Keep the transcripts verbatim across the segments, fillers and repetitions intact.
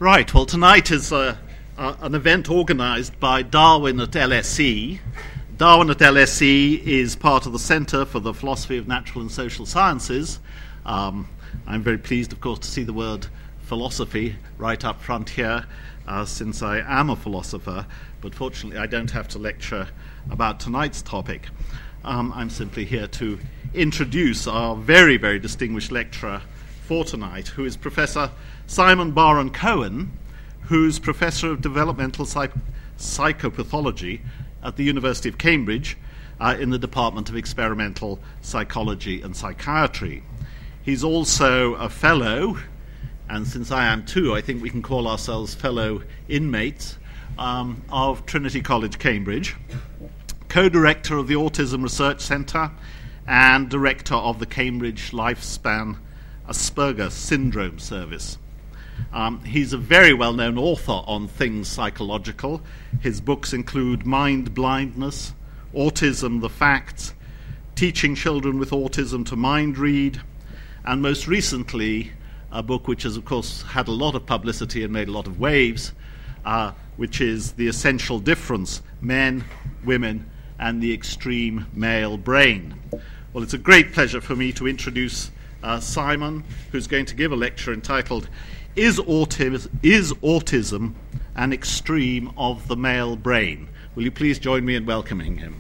Right, well, tonight is uh, uh, an event organised by Darwin at L S E. Darwin at L S E is part of the Centre for the Philosophy of Natural and Social Sciences. Um, I'm very pleased, of course, to see the word philosophy right up front here, uh, since I am a philosopher, but fortunately I don't have to lecture about tonight's topic. Um, I'm simply here to introduce our very, very distinguished lecturer for tonight, who is Professor Simon Baron-Cohen, who's Professor of Developmental Psych- Psychopathology at the University of Cambridge uh, in the Department of Experimental Psychology and Psychiatry. He's also a fellow, and since I am too, I think we can call ourselves fellow inmates um, of Trinity College, Cambridge, co-director of the Autism Research Centre and director of the Cambridge Lifespan Asperger Syndrome Service. Um, he's a very well-known author on things psychological. His books include Mind Blindness, Autism, The Facts, Teaching Children with Autism to Mind Read, and most recently, a book which has, of course, had a lot of publicity and made a lot of waves, uh, which is The Essential Difference, Men, Women, and the Extreme Male Brain. Well, it's a great pleasure for me to introduce uh, Simon, who's going to give a lecture entitled Is Autism, Is Autism an Extreme of the Male Brain? Will you please join me in welcoming him?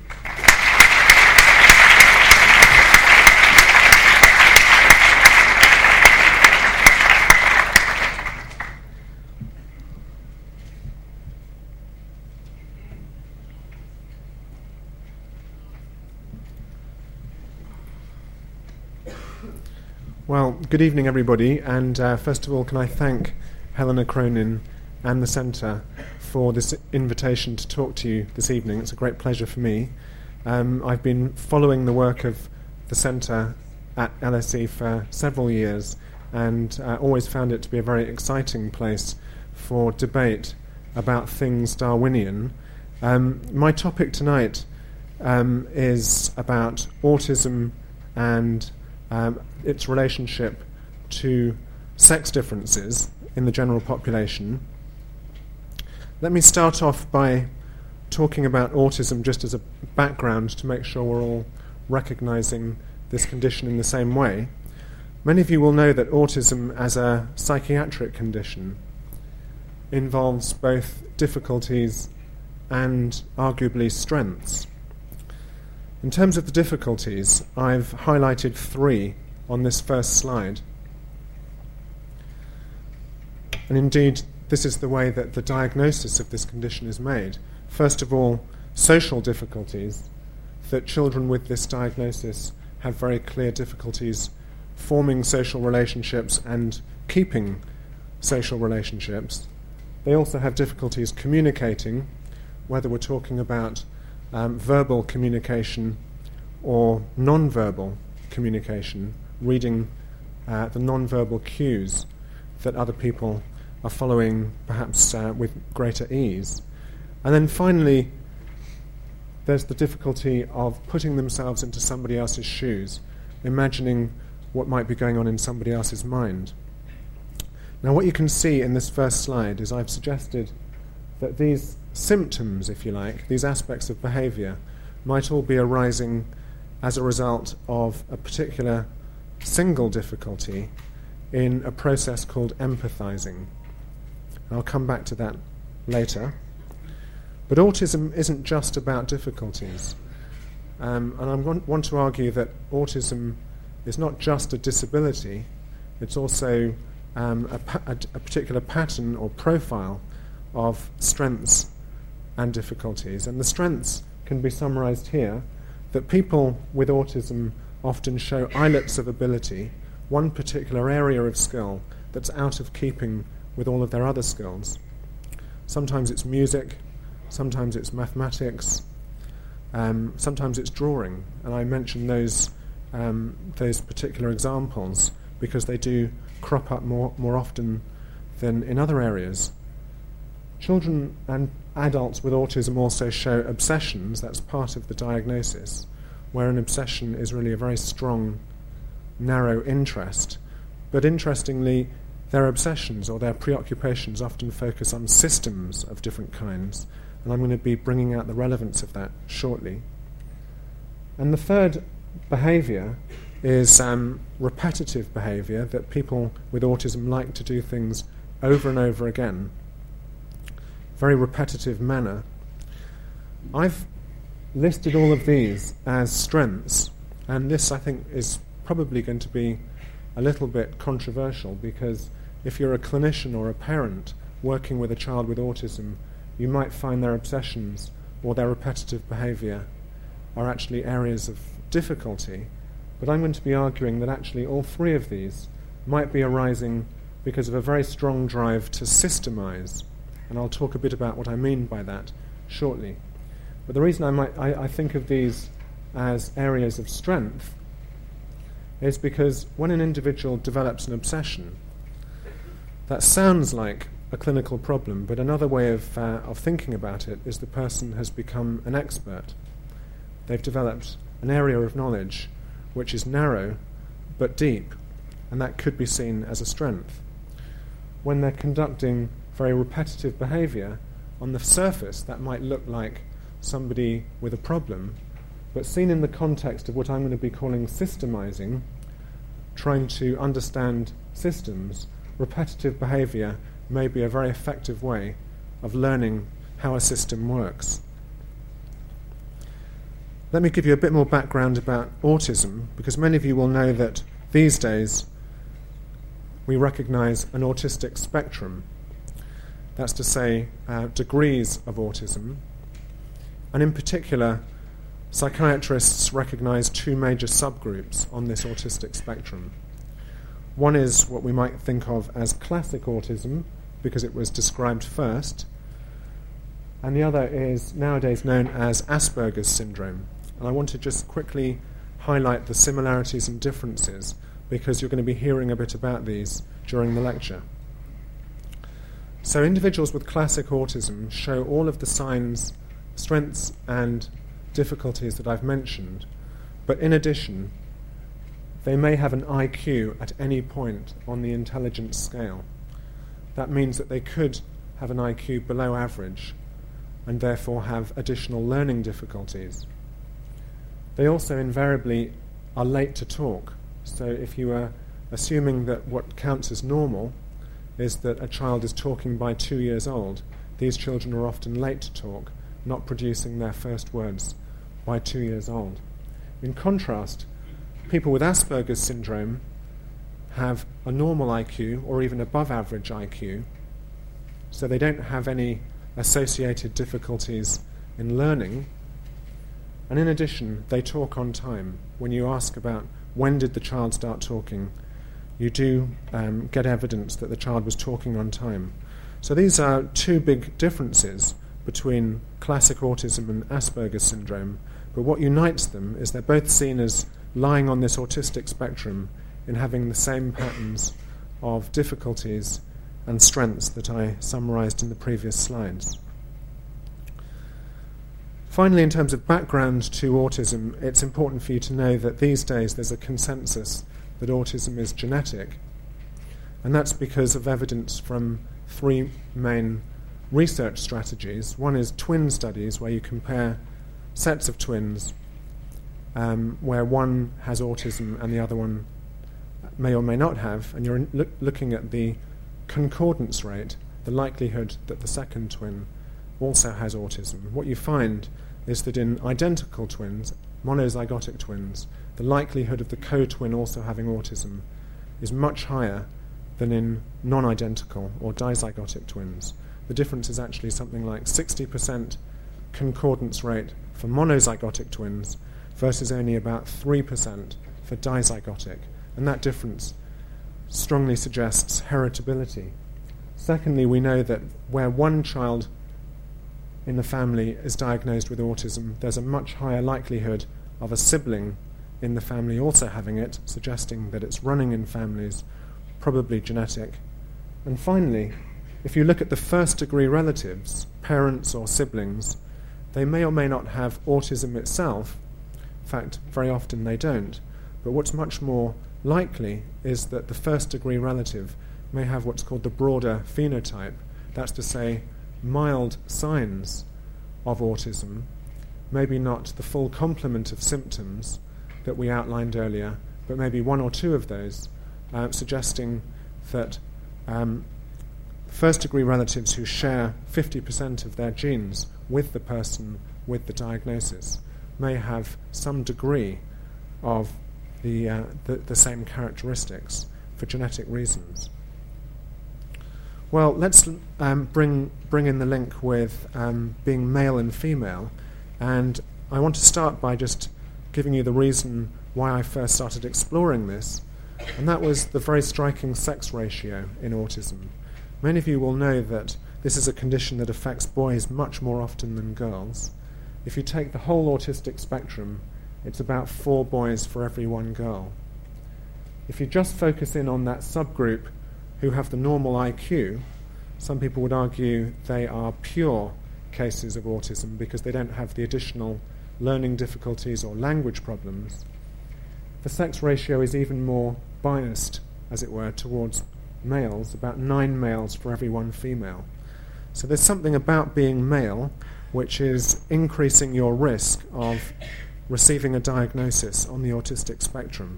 Well, good evening, everybody, and uh, first of all, can I thank Helena Cronin and the Centre for this invitation to talk to you this evening. It's a great pleasure for me. Um, I've been following the work of the Centre at L S E for several years, and uh, always found it to be a very exciting place for debate about things Darwinian. Um, my topic tonight um, is about autism and Um, its relationship to sex differences in the general population. Let me start off by talking about autism just as a background to make sure we're all recognizing this condition in the same way. Many of you will know that autism as a psychiatric condition involves both difficulties and arguably strengths. In terms of the difficulties, I've highlighted three on this first slide. And indeed, this is the way that the diagnosis of this condition is made. First of all, social difficulties, that children with this diagnosis have very clear difficulties forming social relationships and keeping social relationships. They also have difficulties communicating, whether we're talking about Um, verbal communication or non-verbal communication, reading uh, the non-verbal cues that other people are following perhaps uh, with greater ease. And then finally, there's the difficulty of putting themselves into somebody else's shoes, imagining what might be going on in somebody else's mind. Now, what you can see in this first slide is I've suggested that these symptoms, if you like, these aspects of behaviour, might all be arising as a result of a particular single difficulty in a process called empathizing. I'll come back to that later. But autism isn't just about difficulties. Um, and I want, want to argue that autism is not just a disability, it's also um, a, pa- a, a particular pattern or profile of strengths and difficulties. And the strengths can be summarized here, that people with autism often show islets of ability, one particular area of skill that's out of keeping with all of their other skills. Sometimes it's music, sometimes it's mathematics, um, sometimes it's drawing. And I mention those um, those particular examples because they do crop up more, more often than in other areas. Children and adults with autism also show obsessions. That's part of the diagnosis, where an obsession is really a very strong, narrow interest. But interestingly, their obsessions or their preoccupations often focus on systems of different kinds, and I'm going to be bringing out the relevance of that shortly. And the third behaviour is um, repetitive behaviour, that people with autism like to do things over and over again, very repetitive manner. I've listed all of these as strengths, and this, I think, is probably going to be a little bit controversial, because if you're a clinician or a parent working with a child with autism, you might find their obsessions or their repetitive behaviour are actually areas of difficulty. But I'm going to be arguing that actually all three of these might be arising because of a very strong drive to systemize, and I'll talk a bit about what I mean by that shortly. But the reason I, might, I, I think of these as areas of strength is because when an individual develops an obsession, that sounds like a clinical problem, but another way of, uh, of thinking about it is the person has become an expert. They've developed an area of knowledge which is narrow but deep, and that could be seen as a strength. When they're conducting very repetitive behaviour, on the surface that might look like somebody with a problem, but seen in the context of what I'm going to be calling systemizing, trying to understand systems, repetitive behaviour may be a very effective way of learning how a system works. Let me give you a bit more background about autism, because many of you will know that these days we recognise an autistic spectrum. That's to say, uh, degrees of autism. And in particular, psychiatrists recognise two major subgroups on this autistic spectrum. One is what we might think of as classic autism, because it was described first, and the other is nowadays known as Asperger's syndrome. And I want to just quickly highlight the similarities and differences, because you're going to be hearing a bit about these during the lecture. So individuals with classic autism show all of the signs, strengths and difficulties that I've mentioned, but in addition, they may have an I Q at any point on the intelligence scale. That means that they could have an I Q below average and therefore have additional learning difficulties. They also invariably are late to talk. So if you are assuming that what counts as normal is that a child is talking by two years old, these children are often late to talk, not producing their first words by two years old. In contrast, people with Asperger's syndrome have a normal I Q or even above average I Q, so they don't have any associated difficulties in learning. And in addition, they talk on time. When you ask about when did the child start talking, you do um, get evidence that the child was talking on time. So these are two big differences between classic autism and Asperger's syndrome, but what unites them is they're both seen as lying on this autistic spectrum in having the same patterns of difficulties and strengths that I summarized in the previous slides. Finally, in terms of background to autism, it's important for you to know that these days there's a consensus that autism is genetic, and that's because of evidence from three main research strategies. One is twin studies, where you compare sets of twins um, where one has autism and the other one may or may not have, and you're loo- looking at the concordance rate, the likelihood that the second twin also has autism. What you find is that in identical twins, monozygotic twins, the likelihood of the co-twin also having autism is much higher than in non-identical or dizygotic twins. The difference is actually something like sixty percent concordance rate for monozygotic twins versus only about three percent for dizygotic, and that difference strongly suggests heritability. Secondly, we know that where one child in the family is diagnosed with autism, there's a much higher likelihood of a sibling in the family also having it, suggesting that it's running in families, probably genetic. And finally, if you look at the first-degree relatives, parents or siblings, they may or may not have autism itself. In fact, very often they don't. But what's much more likely is that the first-degree relative may have what's called the broader phenotype. That's to say, mild signs of autism, maybe not the full complement of symptoms that we outlined earlier, but maybe one or two of those, uh, suggesting that um, first-degree relatives who share fifty percent of their genes with the person with the diagnosis may have some degree of the, uh, the, the same characteristics for genetic reasons. Well, let's um, bring, bring in the link with um, being male and female, and I want to start by just giving you the reason why I first started exploring this, and that was the very striking sex ratio in autism. Many of you will know that this is a condition that affects boys much more often than girls. If you take the whole autistic spectrum, it's about four boys for every one girl. If you just focus in on that subgroup who have the normal I Q, some people would argue they are pure cases of autism because they don't have the additional learning difficulties or language problems. The sex ratio is even more biased, as it were, towards males, about nine males for every one female. So there's something about being male which is increasing your risk of receiving a diagnosis on the autistic spectrum.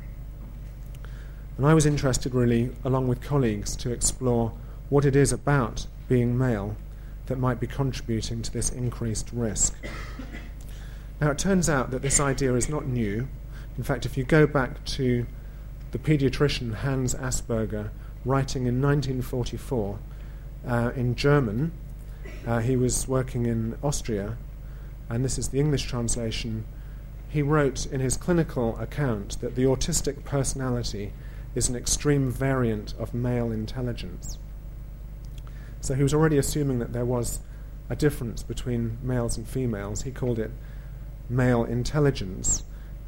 And I was interested, really, along with colleagues, to explore what it is about being male that might be contributing to this increased risk. Now, it turns out that this idea is not new. In fact, if you go back to the paediatrician Hans Asperger writing in nineteen forty-four uh, in German, uh, he was working in Austria, and this is the English translation. He wrote in his clinical account that the autistic personality is an extreme variant of male intelligence. So he was already assuming that there was a difference between males and females. He called it male intelligence.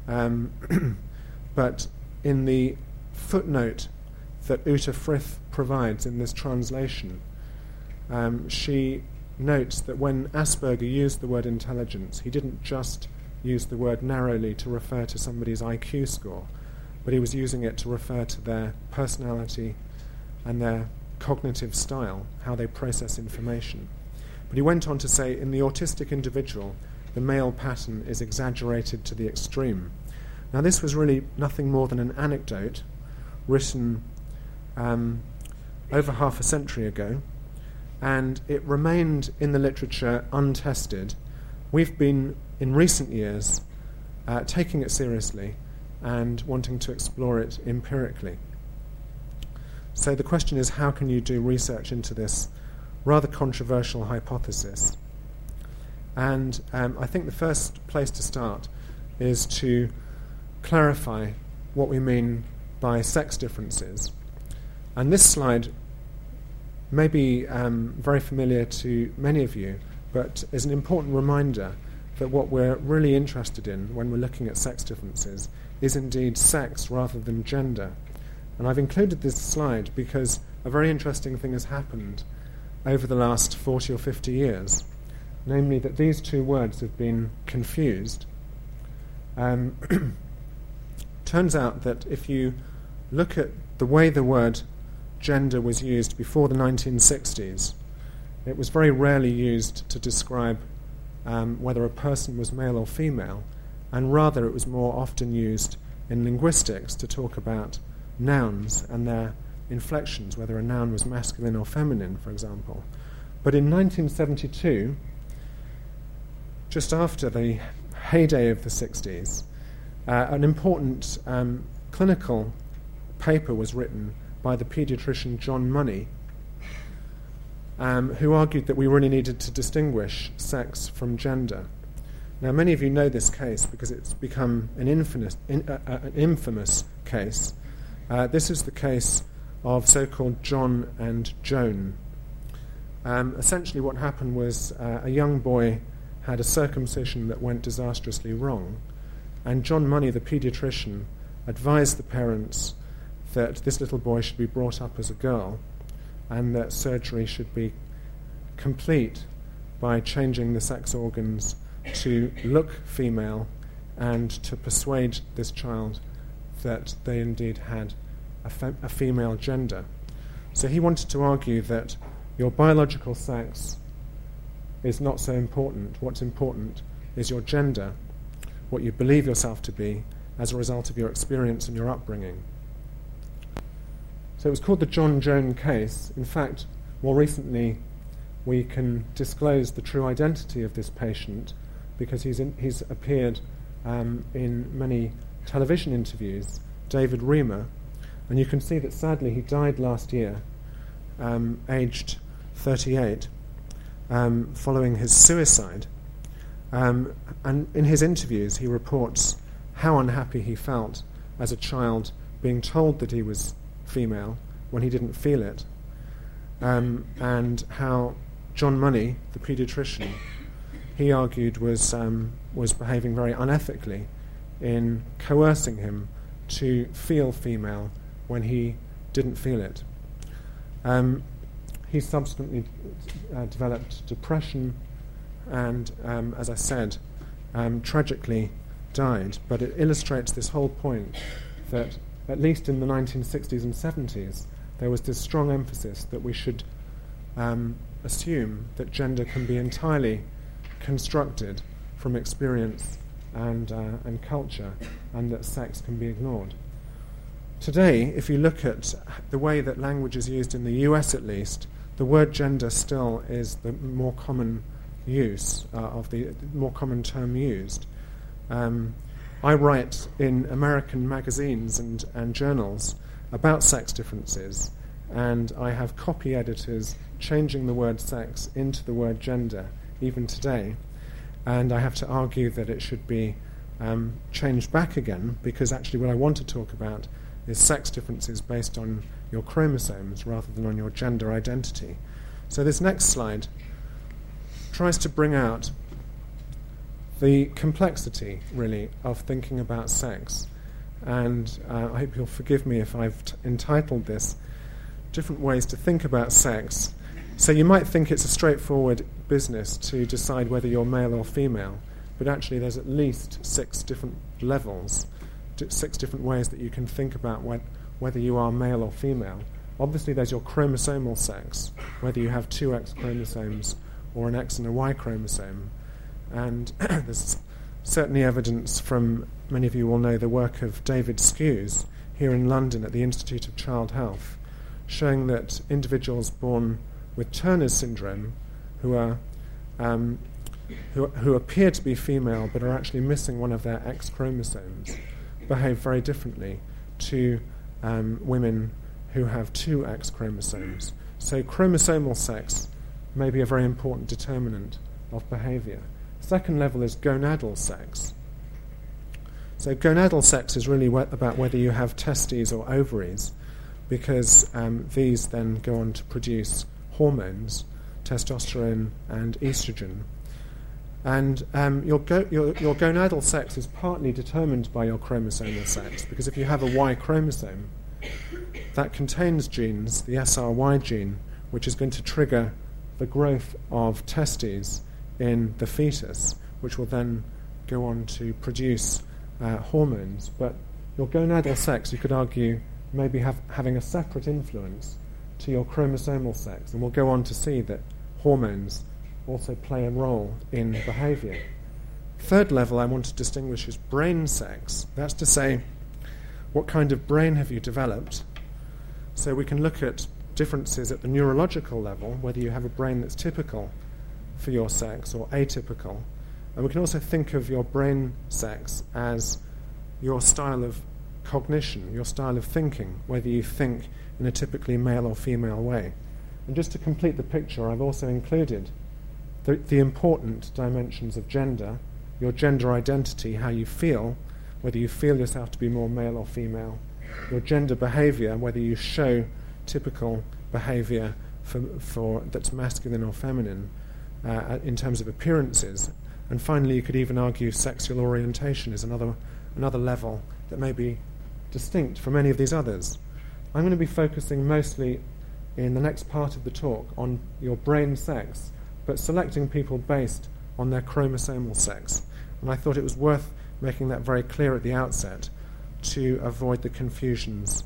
Um, but in the footnote that Uta Frith provides in this translation, um, she notes that when Asperger used the word intelligence, he didn't just use the word narrowly to refer to somebody's I Q score, but he was using it to refer to their personality and their cognitive style, how they process information. But he went on to say, in the autistic individual, the male pattern is exaggerated to the extreme. Now, this was really nothing more than an anecdote written um, over half a century ago, and it remained in the literature untested. We've been, in recent years, uh, taking it seriously and wanting to explore it empirically. So the question is, how can you do research into this rather controversial hypothesis? And um, I think the first place to start is to clarify what we mean by sex differences. And this slide may be um, very familiar to many of you, but is an important reminder that what we're really interested in when we're looking at sex differences is indeed sex rather than gender. And I've included this slide because a very interesting thing has happened over the last forty or fifty years, namely that these two words have been confused. Um, turns out that if you look at the way the word gender was used before the nineteen sixties, it was very rarely used to describe um, whether a person was male or female, and rather it was more often used in linguistics to talk about nouns and their inflections, whether a noun was masculine or feminine, for example. But in nineteen seventy-two, just after the heyday of the sixties, uh, an important um, clinical paper was written by the paediatrician John Money, um, who argued that we really needed to distinguish sex from gender. Now, many of you know this case because it's become an infamous, in, uh, uh, an infamous case. Uh, this is the case of so-called John and Joan. Um, essentially what happened was uh, a young boy had a circumcision that went disastrously wrong, and John Money, the paediatrician, advised the parents that this little boy should be brought up as a girl and that surgery should be complete by changing the sex organs to look female and to persuade this child that they indeed had a, fe- a female gender. So he wanted to argue that your biological sex is not so important. What's important is your gender, what you believe yourself to be as a result of your experience and your upbringing. So it was called the John Joan case. In fact, more recently, we can disclose the true identity of this patient because he's in, he's appeared um, in many television interviews, David Reimer, and you can see that sadly he died last year, um, aged thirty-eight, um, following his suicide. Um, and in his interviews he reports how unhappy he felt as a child being told that he was female when he didn't feel it, um, and how John Money, the paediatrician, he argued was um, was behaving very unethically in coercing him to feel female when he didn't feel it. Um, he subsequently uh, developed depression and, um, as I said, um, tragically died. But it illustrates this whole point that, at least in the nineteen sixties and seventies, there was this strong emphasis that we should um, assume that gender can be entirely constructed from experience and, uh, and culture, and that sex can be ignored. Today, if you look at the way that language is used in the U S at least, the word gender still is the more common use uh, of the more common term used. Um, I write in American magazines and, and journals about sex differences, and I have copy editors changing the word sex into the word gender even today, and I have to argue that it should be um, changed back again, because actually what I want to talk about is sex differences based on your chromosomes rather than on your gender identity. So this next slide tries to bring out the complexity, really, of thinking about sex. And uh, I hope you'll forgive me if I've t- entitled this Different Ways to Think About Sex. So you might think it's a straightforward business to decide whether you're male or female, but actually there's at least six different levels, six different ways that you can think about wh- whether you are male or female. Obviously there's your chromosomal sex, whether you have two X chromosomes or an X and a Y chromosome. And there's certainly evidence from, many of you will know, the work of David Skews here in London at the Institute of Child Health, showing that individuals born with Turner's syndrome, who are um, who, who appear to be female but are actually missing one of their X chromosomes, behave very differently to um, women who have two X chromosomes. So chromosomal sex may be a very important determinant of behaviour. Second level is gonadal sex. So gonadal sex is really we- about whether you have testes or ovaries, because um, these then go on to produce hormones, testosterone and estrogen. And um, your, go- your, your gonadal sex is partly determined by your chromosomal sex, because if you have a Y chromosome, that contains genes, the S R Y gene, which is going to trigger the growth of testes in the fetus, which will then go on to produce uh, hormones. But your gonadal sex, you could argue, maybe have, having a separate influence to your chromosomal sex, and we'll go on to see that hormones also play a role in behaviour. Third level I want to distinguish is brain sex. That's to say, what kind of brain have you developed? So we can look at differences at the neurological level, whether you have a brain that's typical for your sex or atypical. And we can also think of your brain sex as your style of cognition, your style of thinking, whether you think in a typically male or female way. And just to complete the picture, I've also included the, the important dimensions of gender, your gender identity, how you feel, whether you feel yourself to be more male or female, your gender behaviour, whether you show typical behaviour for, for that's masculine or feminine uh, in terms of appearances, and finally you could even argue sexual orientation is another another level that may be distinct from any of these others. I'm going to be focusing mostly in the next part of the talk on your brain sex, but selecting people based on their chromosomal sex, and I thought it was worth making that very clear at the outset to avoid the confusions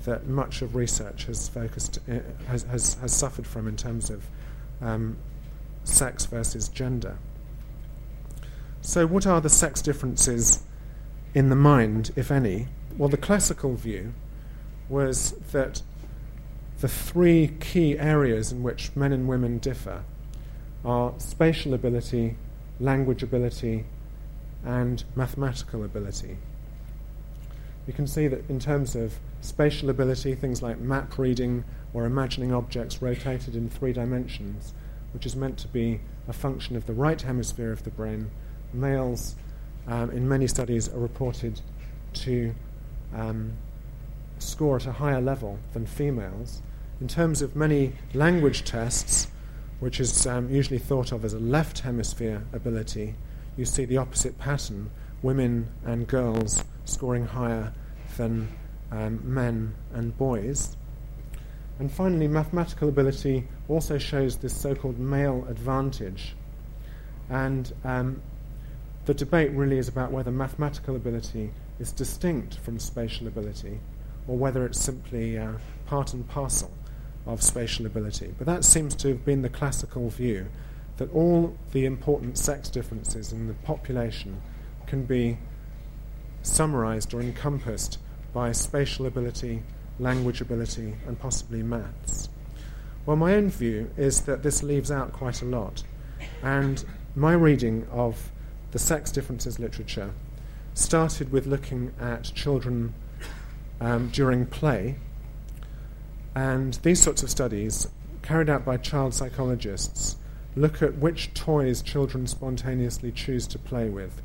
that much of research has focused uh, has, has has suffered from in terms of um, sex versus gender. So, what are the sex differences in the mind, if any? Well, the classical view was that the three key areas in which men and women differ are spatial ability, language ability, and mathematical ability. You can see that in terms of spatial ability, things like map reading or imagining objects rotated in three dimensions, which is meant to be a function of the right hemisphere of the brain, males um, in many studies are reported to um, score at a higher level than females. In terms of many language tests, which is um, usually thought of as a left hemisphere ability, you see the opposite pattern, women and girls scoring higher than um, men and boys. And finally, mathematical ability also shows this so-called male advantage. And um, the debate really is about whether mathematical ability is distinct from spatial ability or whether it's simply uh, part and parcel of spatial ability. But that seems to have been the classical view, that all the important sex differences in the population can be summarized or encompassed by spatial ability, language ability, and possibly maths. Well, my own view is that this leaves out quite a lot, and my reading of the sex differences literature started with looking at children um, during play, and these sorts of studies, carried out by child psychologists, look at which toys children spontaneously choose to play with.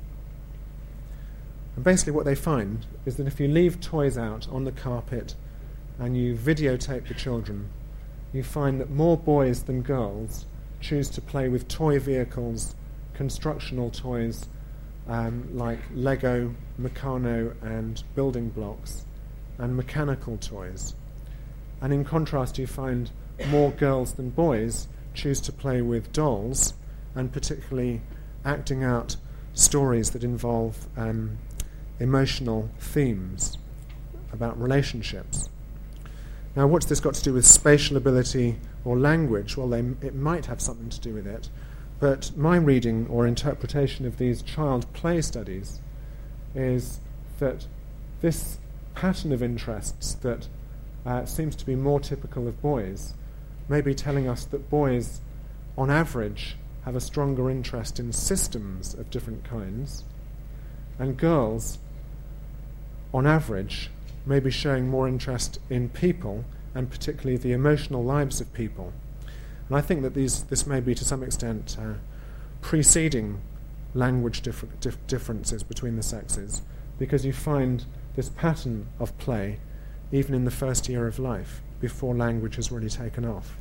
And basically what they find is that if you leave toys out on the carpet and you videotape the children, you find that more boys than girls choose to play with toy vehicles, constructional toys um, like Lego, Meccano and building blocks, and mechanical toys. And in contrast, you find more girls than boys choose to play with dolls, and particularly acting out stories that involve um, emotional themes about relationships. Now, what's this got to do with spatial ability or language? Well, they, it might have something to do with it, but my reading or interpretation of these child play studies is that this pattern of interests that uh, seems to be more typical of boys may be telling us that boys, on average, have a stronger interest in systems of different kinds, and girls, on average, may be showing more interest in people, and particularly the emotional lives of people. And I think that these, this may be, to some extent, uh, preceding language differ- dif- differences between the sexes, because you find this pattern of play even in the first year of life, before language has really taken off.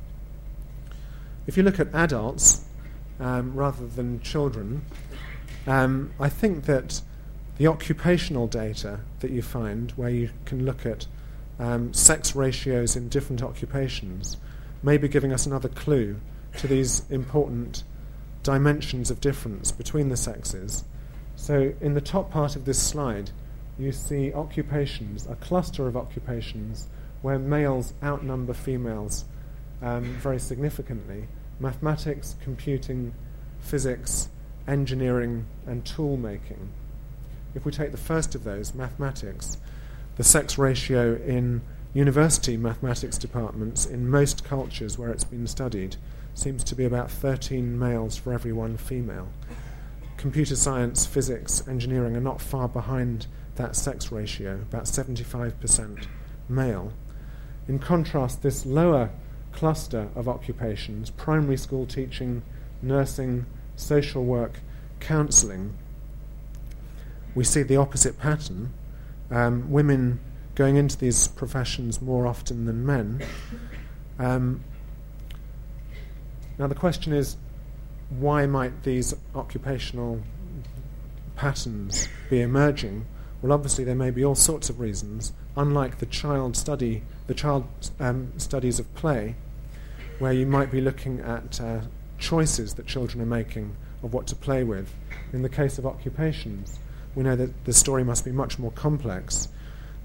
If you look at adults, um, rather than children, um, I think that the occupational data that you find, where you can look at um, sex ratios in different occupations, may be giving us another clue to these important dimensions of difference between the sexes. So in the top part of this slide, you see occupations, a cluster of occupations, where males outnumber females um, very significantly. Mathematics, computing, physics, engineering, and tool making. If we take the first of those, mathematics, the sex ratio in university mathematics departments in most cultures where it's been studied seems to be about thirteen males for every one female. Computer science, physics, engineering are not far behind that sex ratio, about seventy-five percent male. In contrast, this lower cluster of occupations, primary school teaching, nursing, social work, counselling, we see the opposite pattern. Um, women going into these professions more often than men. Um, now the question is, why might these occupational patterns be emerging? Well, obviously there may be all sorts of reasons. Unlike the child study, the child um, studies of play, where you might be looking at uh, choices that children are making of what to play with. In the case of occupations, we know that the story must be much more complex.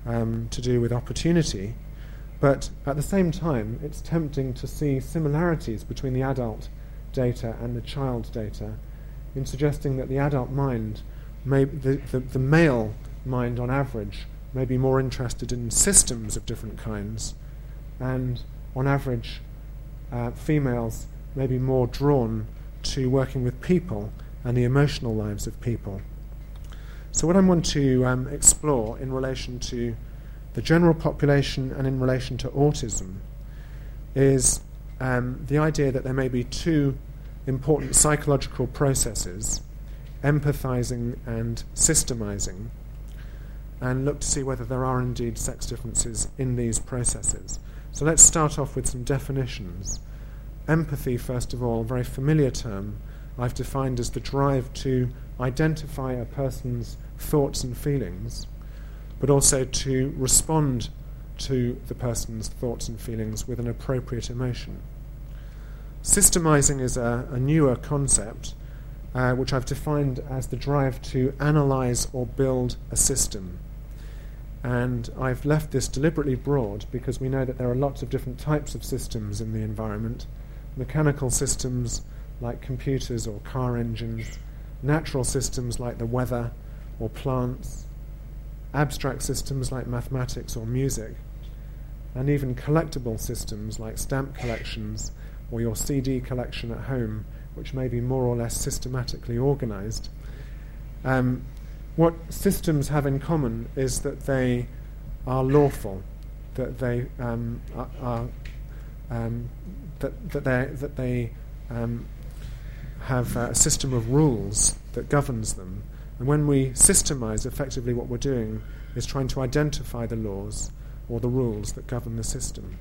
um, to do with opportunity, but at the same time it's tempting to see similarities between the adult data and the child data, in suggesting that the adult mind, may, the, the, the male mind on average, may be more interested in systems of different kinds, and on average uh, females may be more drawn to working with people and the emotional lives of people. So what I want to um, explore in relation to the general population and in relation to autism is um, the idea that there may be two important psychological processes, empathizing and systemizing, and look to see whether there are indeed sex differences in these processes. So let's start off with some definitions. Empathy, first of all, a very familiar term, I've defined as the drive to identify a person's thoughts and feelings, but also to respond to the person's thoughts and feelings with an appropriate emotion. Systemizing is a, a newer concept, uh, which I've defined as the drive to analyze or build a system. And I've left this deliberately broad because we know that there are lots of different types of systems in the environment. Mechanical systems like computers or car engines, natural systems like the weather or plants, abstract systems like mathematics or music, and even collectible systems like stamp collections or your C D collection at home, which may be more or less systematically organized. Um, what systems have in common is that they are lawful, that they um, are, are um, that that they that they um, have a system of rules that governs them. And when we systemize, effectively what we're doing is trying to identify the laws or the rules that govern the system.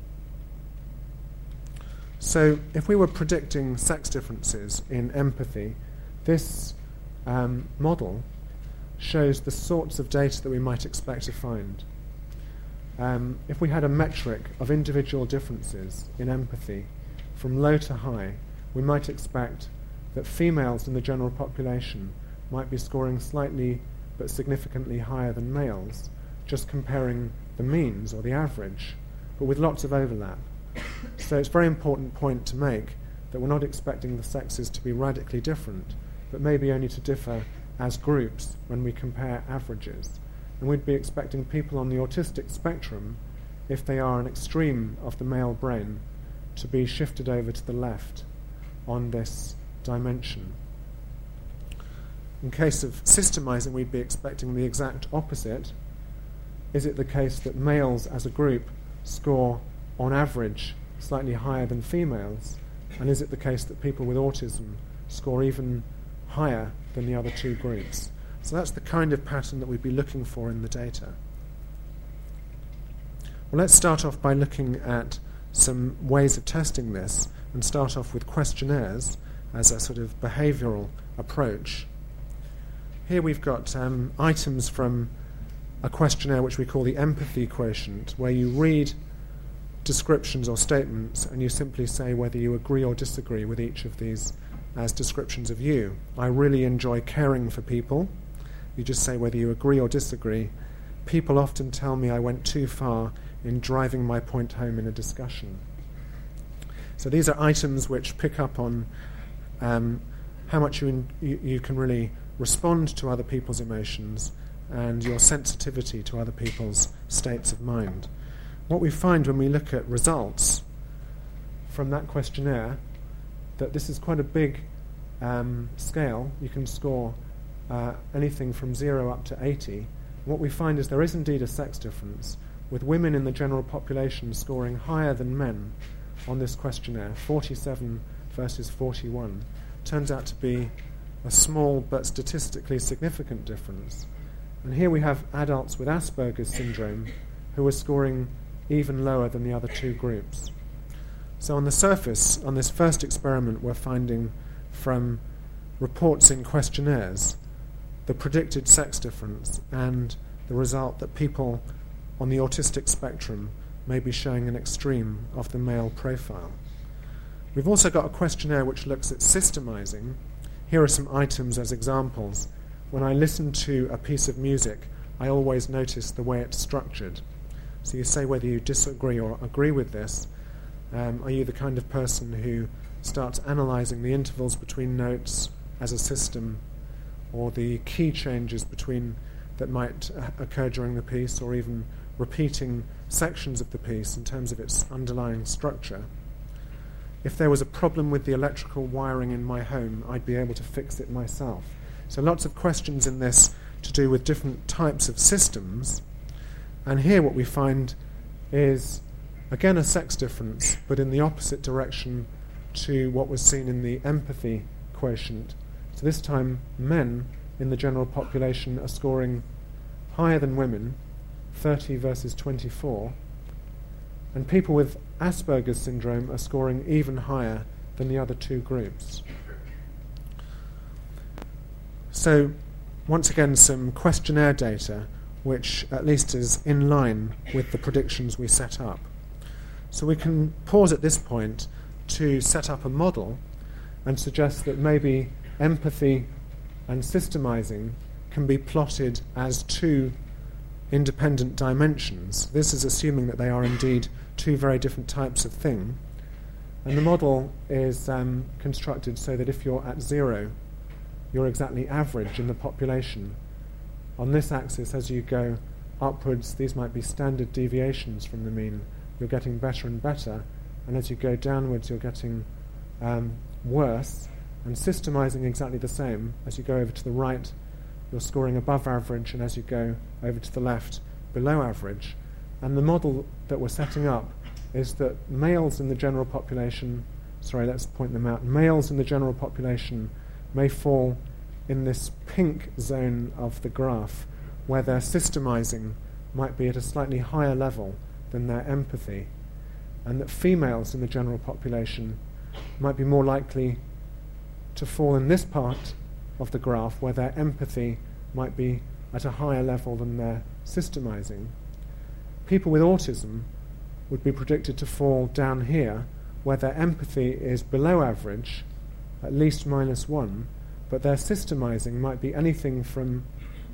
So if we were predicting sex differences in empathy, this um, model shows the sorts of data that we might expect to find. Um, if we had a metric of individual differences in empathy from low to high, we might expect that females in the general population might be scoring slightly but significantly higher than males, just comparing the means or the average, but with lots of overlap. So it's a very important point to make that we're not expecting the sexes to be radically different, but maybe only to differ as groups when we compare averages. And we'd be expecting people on the autistic spectrum, if they are an extreme of the male brain, to be shifted over to the left on this dimension. In case of systemizing, we'd be expecting the exact opposite. Is it the case that males as a group score on average slightly higher than females? And is it the case that people with autism score even higher than the other two groups? So that's the kind of pattern that we'd be looking for in the data. Well, let's start off by looking at some ways of testing this, and start off with questionnaires as a sort of behavioral approach. Here we've got um, items from a questionnaire which we call the empathy quotient, where you read descriptions or statements and you simply say whether you agree or disagree with each of these as descriptions of you. I really enjoy caring for people. You just say whether you agree or disagree. People often tell me I went too far in driving my point home in a discussion. So these are items which pick up on um, how much you, in, you, you can really respond to other people's emotions and your sensitivity to other people's states of mind. What we find when we look at results from that questionnaire, that this is quite a big um, scale. You can score uh, anything from zero up to eighty. What we find is there is indeed a sex difference, with women in the general population scoring higher than men on this questionnaire, forty-seven versus forty-one. Turns out to be a small but statistically significant difference. And here we have adults with Asperger's syndrome who are scoring even lower than the other two groups. So on the surface, on this first experiment, we're finding from reports in questionnaires the predicted sex difference and the result that people on the autistic spectrum may be showing an extreme of the male profile. We've also got a questionnaire which looks at systemizing. Here are some items as examples. When I listen to a piece of music I always notice the way it's structured. So you say whether you disagree or agree with this. Um, are you the kind of person who starts analysing the intervals between notes as a system, or the key changes between that might uh, occur during the piece, or even repeating sections of the piece in terms of its underlying structure? If there was a problem with the electrical wiring in my home, I'd be able to fix it myself. So lots of questions in this to do with different types of systems. And here what we find is, again, a sex difference, but in the opposite direction to what was seen in the empathy quotient. So this time, men in the general population are scoring higher than women, thirty versus twenty-four, and people with Asperger's syndrome are scoring even higher than the other two groups. So, once again, some questionnaire data which at least is in line with the predictions we set up. So we can pause at this point to set up a model and suggest that maybe empathy and systemizing can be plotted as two independent dimensions. This is assuming that they are indeed two very different types of thing. And the model is um, constructed so that if you're at zero, you're exactly average in the population. On this axis, as you go upwards, these might be standard deviations from the mean. You're getting better and better, and as you go downwards, you're getting um, worse, and systemizing exactly the same. As you go over to the right, you're scoring above average, and as you go over to the left, below average. And the model that we're setting up is that males in the general population, sorry, let's point them out, males in the general population may fall in this pink zone of the graph, where their systemizing might be at a slightly higher level than their empathy, and that females in the general population might be more likely to fall in this part of the graph, where their empathy might be at a higher level than their systemizing. People with autism would be predicted to fall down here, where their empathy is below average, at least minus one, but their systemizing might be anything from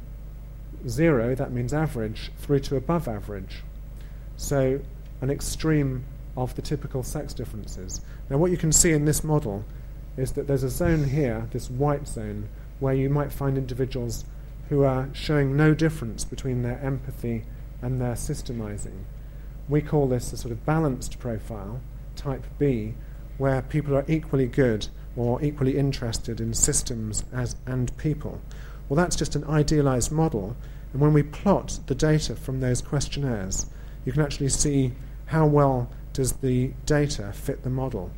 zero, that means average, through to above average. So an extreme of the typical sex differences. Now what you can see in this model is that there's a zone here, this white zone, where you might find individuals who are showing no difference between their empathy and their systemizing. We call this a sort of balanced profile, type B, where people are equally good or equally interested in systems as and people. Well, that's just an idealized model, and when we plot the data from those questionnaires, you can actually see how well does the data fit the model.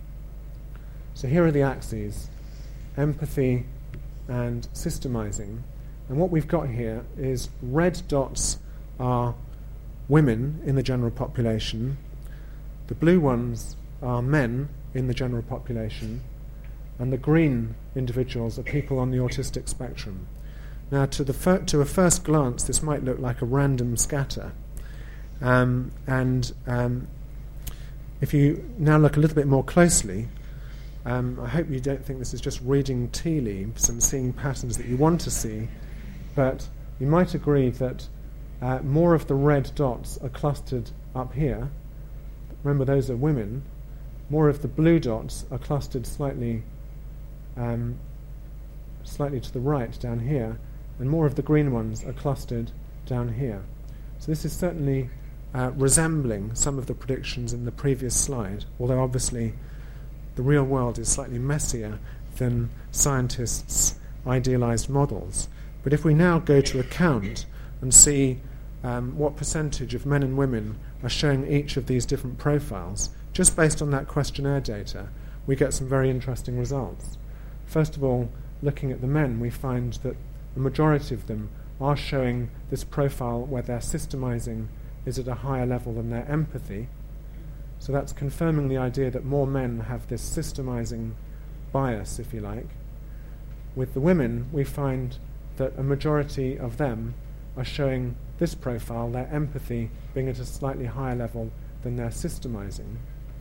So here are the axes, empathy and systemizing, and what we've got here is red dots are women in the general population, the blue ones are men in the general population, and the green individuals are people on the autistic spectrum. Now, to the fir- to a first glance, this might look like a random scatter. Um, and um, if you now look a little bit more closely, um, I hope you don't think this is just reading tea leaves and seeing patterns that you want to see, but you might agree that uh, more of the red dots are clustered up here. Remember, those are women. More of the blue dots are clustered slightly Um, slightly to the right down here, and more of the green ones are clustered down here. So this is certainly uh, resembling some of the predictions in the previous slide, although obviously the real world is slightly messier than scientists' idealized models. But if we now go to account and see um, what percentage of men and women are showing each of these different profiles, just based on that questionnaire data, we get some very interesting results. First of all, looking at the men, we find that the majority of them are showing this profile where their systemizing is at a higher level than their empathy. So that's confirming the idea that more men have this systemizing bias, if you like. With the women, we find that a majority of them are showing this profile, their empathy being at a slightly higher level than their systemizing.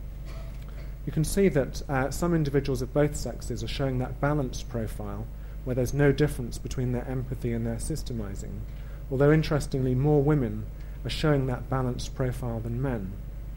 You can see that uh, some individuals of both sexes are showing that balanced profile, where there's no difference between their empathy and their systemizing, although interestingly more women are showing that balanced profile than men.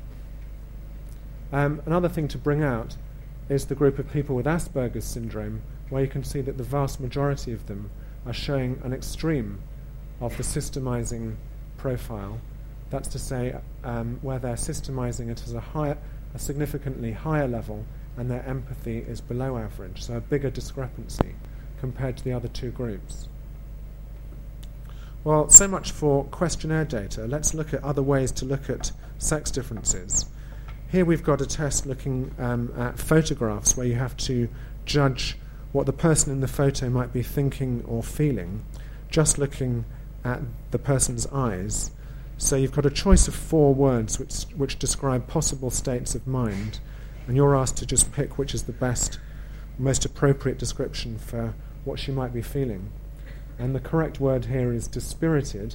Um, another thing to bring out is the group of people with Asperger's syndrome, where you can see that the vast majority of them are showing an extreme of the systemizing profile. That's to say, um, where they're systemizing it as a higher, a significantly higher level, and their empathy is below average, so a bigger discrepancy compared to the other two groups. Well, so much for questionnaire data. Let's look at other ways to look at sex differences. Here we've got a test looking um, at photographs where you have to judge what the person in the photo might be thinking or feeling, just looking at the person's eyes. So you've got a choice of four words which, which describe possible states of mind, and you're asked to just pick which is the best, most appropriate description for what she might be feeling. And the correct word here is dispirited.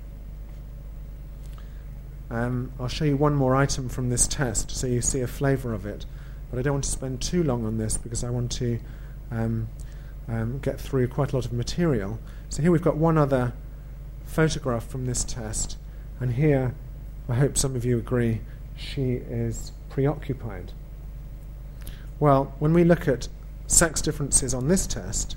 Um, I'll show you one more item from this test so you see a flavour of it, but I don't want to spend too long on this because I want to um, um, get through quite a lot of material. So here we've got one other photograph from this test, and here, I hope some of you agree, she is preoccupied. Well, when we look at sex differences on this test,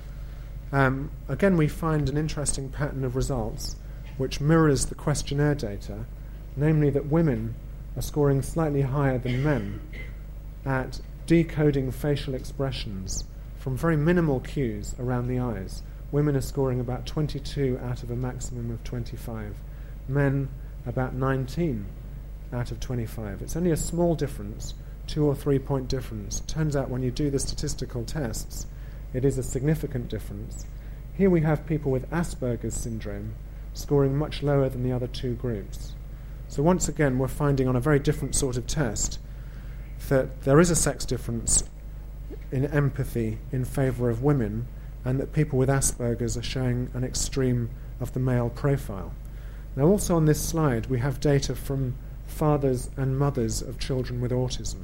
um, again we find an interesting pattern of results which mirrors the questionnaire data, namely that women are scoring slightly higher than men at decoding facial expressions from very minimal cues around the eyes. Women are scoring about twenty-two out of a maximum of twenty-five. Men about nineteen out of twenty-five. It's only a small difference, two or three point difference. Turns out when you do the statistical tests, it is a significant difference. Here we have people with Asperger's syndrome scoring much lower than the other two groups. So once again, we're finding on a very different sort of test that there is a sex difference in empathy in favour of women, and that people with Asperger's are showing an extreme of the male profile. Now also on this slide we have data from fathers and mothers of children with autism.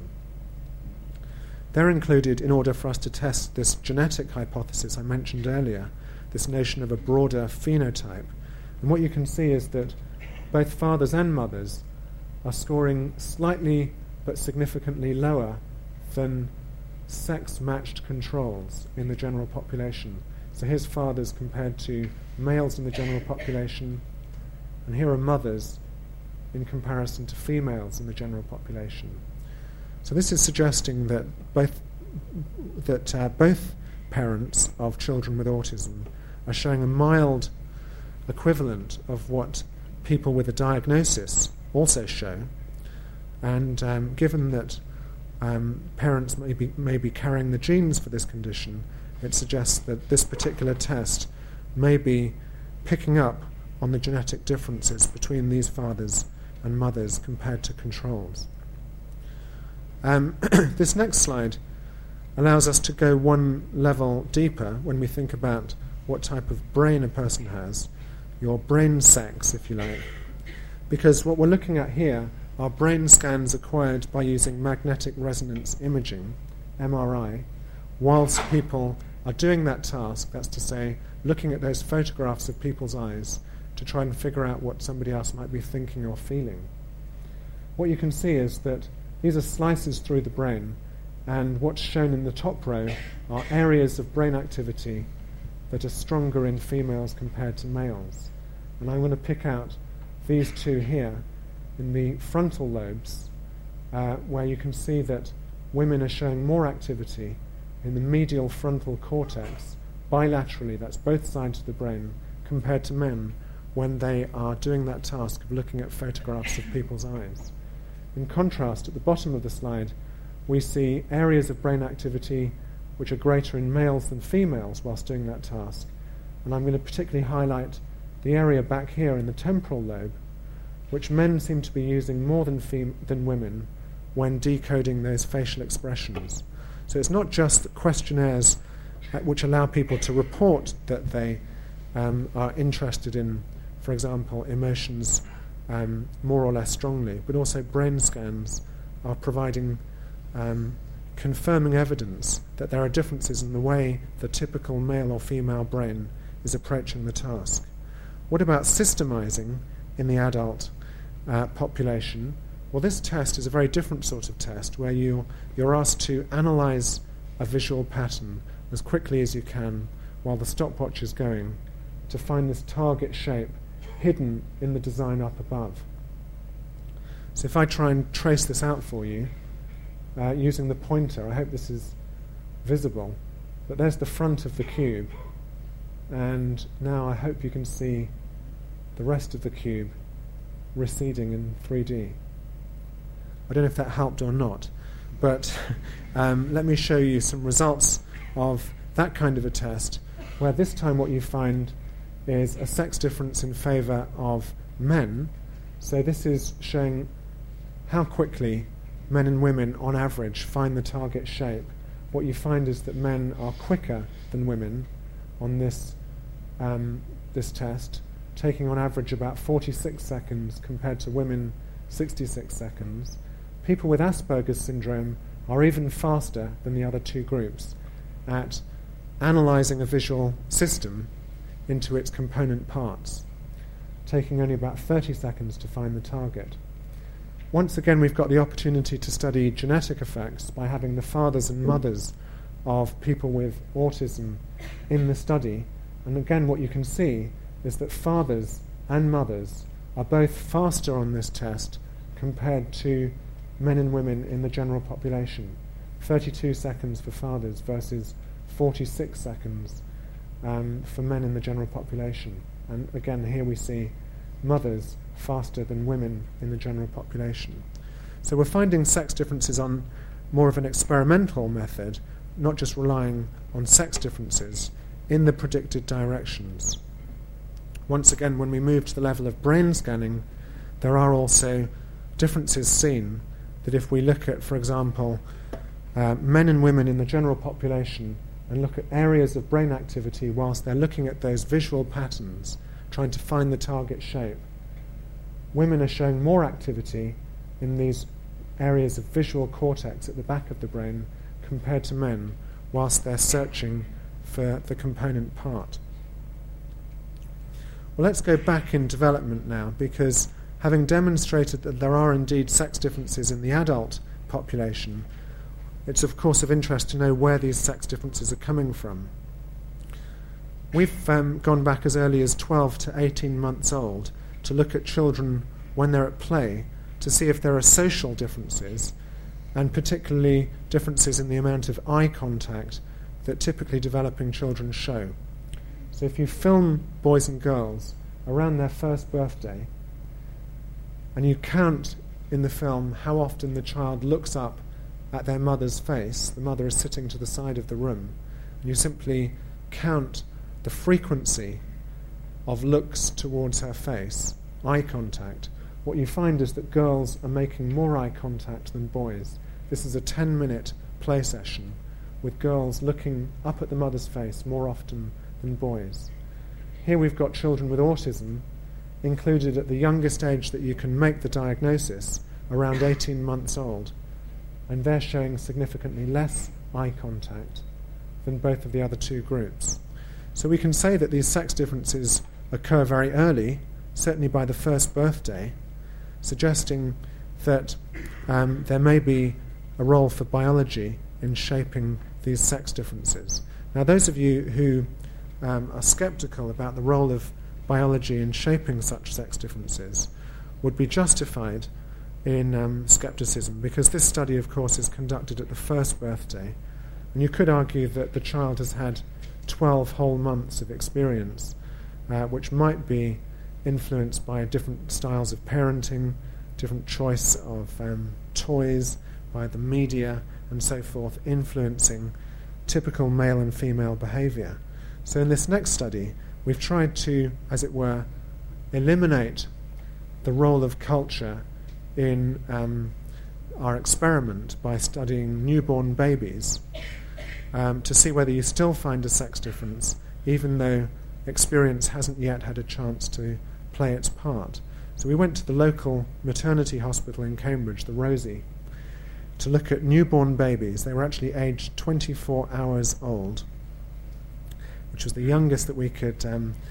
They're included in order for us to test this genetic hypothesis I mentioned earlier, this notion of a broader phenotype. And what you can see is that both fathers and mothers are scoring slightly but significantly lower than sex-matched controls in the general population. So here's fathers compared to males in the general population, and here are mothers in comparison to females in the general population. So this is suggesting that both that uh, both parents of children with autism are showing a mild equivalent of what people with a diagnosis also show, and um, given that um, parents may be, may be carrying the genes for this condition, it suggests that this particular test may be picking up on the genetic differences between these fathers and mothers compared to controls. Um, this next slide allows us to go one level deeper when we think about what type of brain a person has, your brain sex, if you like. Because what we're looking at here are brain scans acquired by using magnetic resonance imaging, M R I, whilst people are doing that task, that's to say, looking at those photographs of people's eyes to try and figure out what somebody else might be thinking or feeling. What you can see is that these are slices through the brain, and what's shown in the top row are areas of brain activity that are stronger in females compared to males. And I'm going to pick out these two here in the frontal lobes, uh, where you can see that women are showing more activity in the medial frontal cortex bilaterally, that's both sides of the brain, compared to men when they are doing that task of looking at photographs of people's eyes. In contrast, at the bottom of the slide, we see areas of brain activity which are greater in males than females whilst doing that task. And I'm going to particularly highlight the area back here in the temporal lobe, which men seem to be using more than fem- than women when decoding those facial expressions. So it's not just questionnaires uh, which allow people to report that they um, are interested in, for example, emotions um, more or less strongly, but also brain scans are providing um, confirming evidence that there are differences in the way the typical male or female brain is approaching the task. What about systemizing in the adult uh, population? Well, this test is a very different sort of test where you, you're asked to analyze a visual pattern as quickly as you can while the stopwatch is going to find this target shape hidden in the design up above. So if I try and trace this out for you uh, using the pointer, I hope this is visible, but there's the front of the cube, and now I hope you can see the rest of the cube receding in three D. I don't know if that helped or not, but um, let me show you some results of that kind of a test, where this time what you find is a sex difference in favour of men. So this is showing how quickly men and women on average find the target shape. What you find is that men are quicker than women on this um, this test, taking on average about forty-six seconds compared to women sixty-six seconds. People with Asperger's syndrome are even faster than the other two groups at analysing a visual system into its component parts, taking only about thirty seconds to find the target. Once again, we've got the opportunity to study genetic effects by having the fathers and mothers of people with autism in the study. And again, what you can see is that fathers and mothers are both faster on this test compared to men and women in the general population. thirty-two seconds for fathers versus forty-six seconds um, for men in the general population. And again, here we see mothers faster than women in the general population. So we're finding sex differences on more of an experimental method, not just relying on sex differences in the predicted directions. Once again, when we move to the level of brain scanning, there are also differences seen that if we look at, for example, uh, men and women in the general population and look at areas of brain activity whilst they're looking at those visual patterns, trying to find the target shape, women are showing more activity in these areas of visual cortex at the back of the brain compared to men whilst they're searching for the component part. Well, let's go back in development now, because having demonstrated that there are indeed sex differences in the adult population, it's of course of interest to know where these sex differences are coming from. We've um, gone back as early as twelve to eighteen months old to look at children when they're at play to see if there are social differences, and particularly differences in the amount of eye contact that typically developing children show. So if you film boys and girls around their first birthday, and you count in the film how often the child looks up at their mother's face, the mother is sitting to the side of the room, and you simply count the frequency of looks towards her face, eye contact, what you find is that girls are making more eye contact than boys. This is a ten-minute play session with girls looking up at the mother's face more often than boys. Here we've got children with autism included at the youngest age that you can make the diagnosis, around eighteen months old, and they're showing significantly less eye contact than both of the other two groups. So we can say that these sex differences occur very early, certainly by the first birthday, suggesting that um, there may be a role for biology in shaping these sex differences. Now, those of you who um, are skeptical about the role of biology in shaping such sex differences would be justified in um, skepticism, because this study, of course, is conducted at the first birthday, and you could argue that the child has had twelve whole months of experience, uh, which might be influenced by different styles of parenting, different choice of um, toys, by the media, and so forth, influencing typical male and female behaviour. So in this next study, we've tried to, as it were, eliminate the role of culture in um, our experiment by studying newborn babies um, to see whether you still find a sex difference, even though experience hasn't yet had a chance to play its part. So we went to the local maternity hospital in Cambridge, the Rosie, to look at newborn babies. They were actually aged twenty-four hours old, which was the youngest that we could um,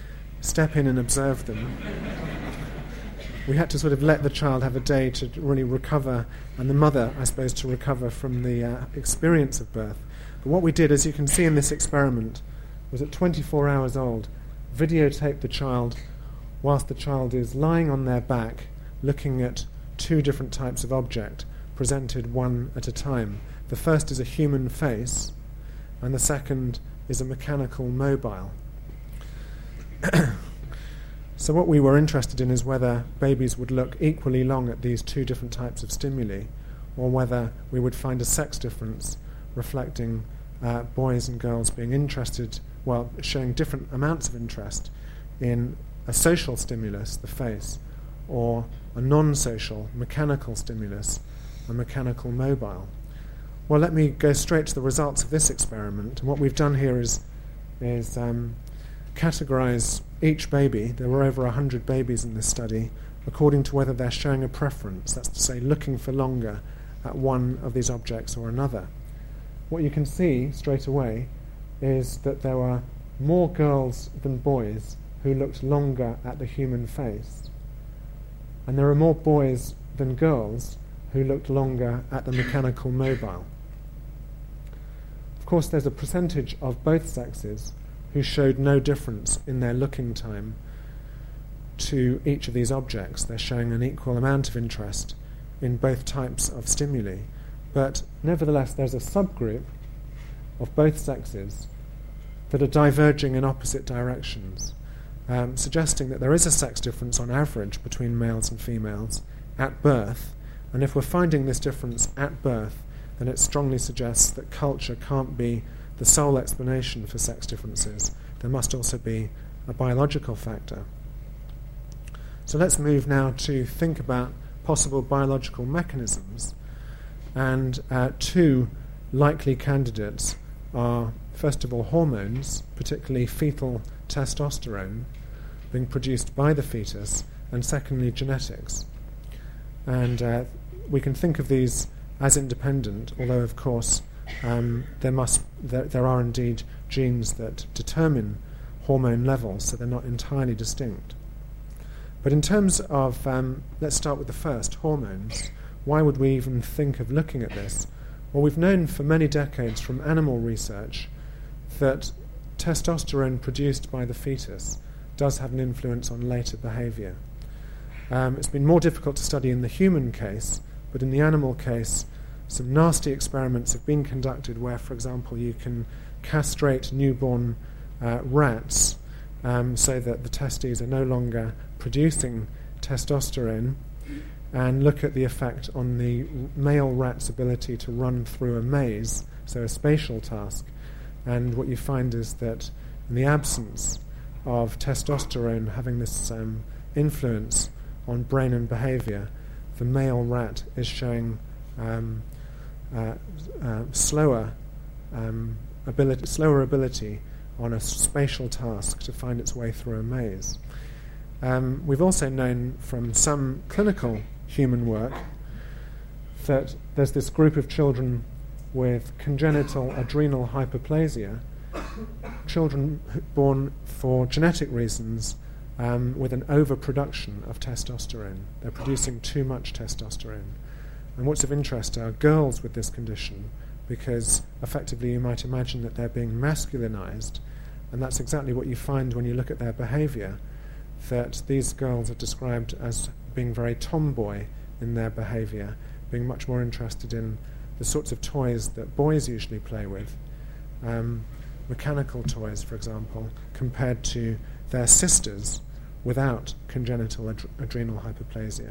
step in and observe them. We had to sort of let the child have a day to really recover, and the mother, I suppose, to recover from the uh, experience of birth. But what we did, as you can see in this experiment, was at twenty-four hours old, videotape the child whilst the child is lying on their back, looking at two different types of object, presented one at a time. The first is a human face, and the second is a mechanical mobile. So what we were interested in is whether babies would look equally long at these two different types of stimuli, or whether we would find a sex difference reflecting uh, boys and girls being interested, well, showing different amounts of interest in a social stimulus, the face, or a non-social, mechanical stimulus, a mechanical mobile. Well, let me go straight to the results of this experiment. And what we've done here is, is um, categorize each baby, there were over one hundred babies in this study, according to whether they're showing a preference, that's to say looking for longer at one of these objects or another. What you can see straight away is that there were more girls than boys who looked longer at the human face, and there are more boys than girls who looked longer at the mechanical mobile. Of course, there's a percentage of both sexes who showed no difference in their looking time to each of these objects. They're showing an equal amount of interest in both types of stimuli. But nevertheless, there's a subgroup of both sexes that are diverging in opposite directions, um, suggesting that there is a sex difference on average between males and females at birth. And if we're finding this difference at birth, then it strongly suggests that culture can't be the sole explanation for sex differences. There must also be a biological factor. So let's move now to think about possible biological mechanisms. And uh, two likely candidates are, first of all, hormones, particularly fetal testosterone, being produced by the fetus, and secondly, genetics. And uh, we can think of these as independent, although, of course, Um, there must there, there are indeed genes that determine hormone levels, so they're not entirely distinct. But in terms of, um, let's start with the first, hormones. Why would we even think of looking at this? Well, we've known for many decades from animal research that testosterone produced by the fetus does have an influence on later behavior. Um, it's been more difficult to study in the human case, but in the animal case, some nasty experiments have been conducted where, for example, you can castrate newborn uh, rats um, so that the testes are no longer producing testosterone, and look at the effect on the male rat's ability to run through a maze, so a spatial task. And what you find is that in the absence of testosterone having this um, influence on brain and behavior, the male rat is showing um, Uh, uh, slower um, ability, slower ability on a spatial task to find its way through a maze. Um, we've also known from some clinical human work that there's this group of children with congenital adrenal hyperplasia, children born for genetic reasons um, with an overproduction of testosterone. They're producing too much testosterone. And what's of interest are girls with this condition, because effectively you might imagine that they're being masculinized, and that's exactly what you find when you look at their behavior, that these girls are described as being very tomboy in their behavior, being much more interested in the sorts of toys that boys usually play with, um, mechanical toys, for example, compared to their sisters without congenital ad- adrenal hyperplasia.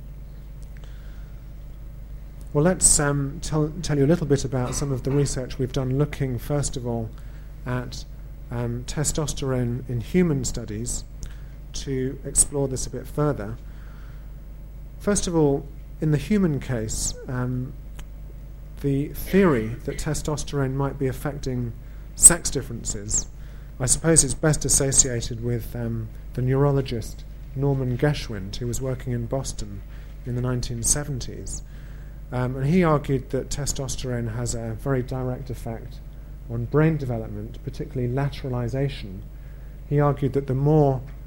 Well, let's um, tell, tell you a little bit about some of the research we've done looking, first of all, at um, testosterone in human studies to explore this a bit further. First of all, in the human case, um, the theory that testosterone might be affecting sex differences, I suppose it's best associated with um, the neurologist Norman Geschwind, who was working in Boston in the nineteen seventies. Um, and he argued that testosterone has a very direct effect on brain development, particularly lateralization. He argued that the more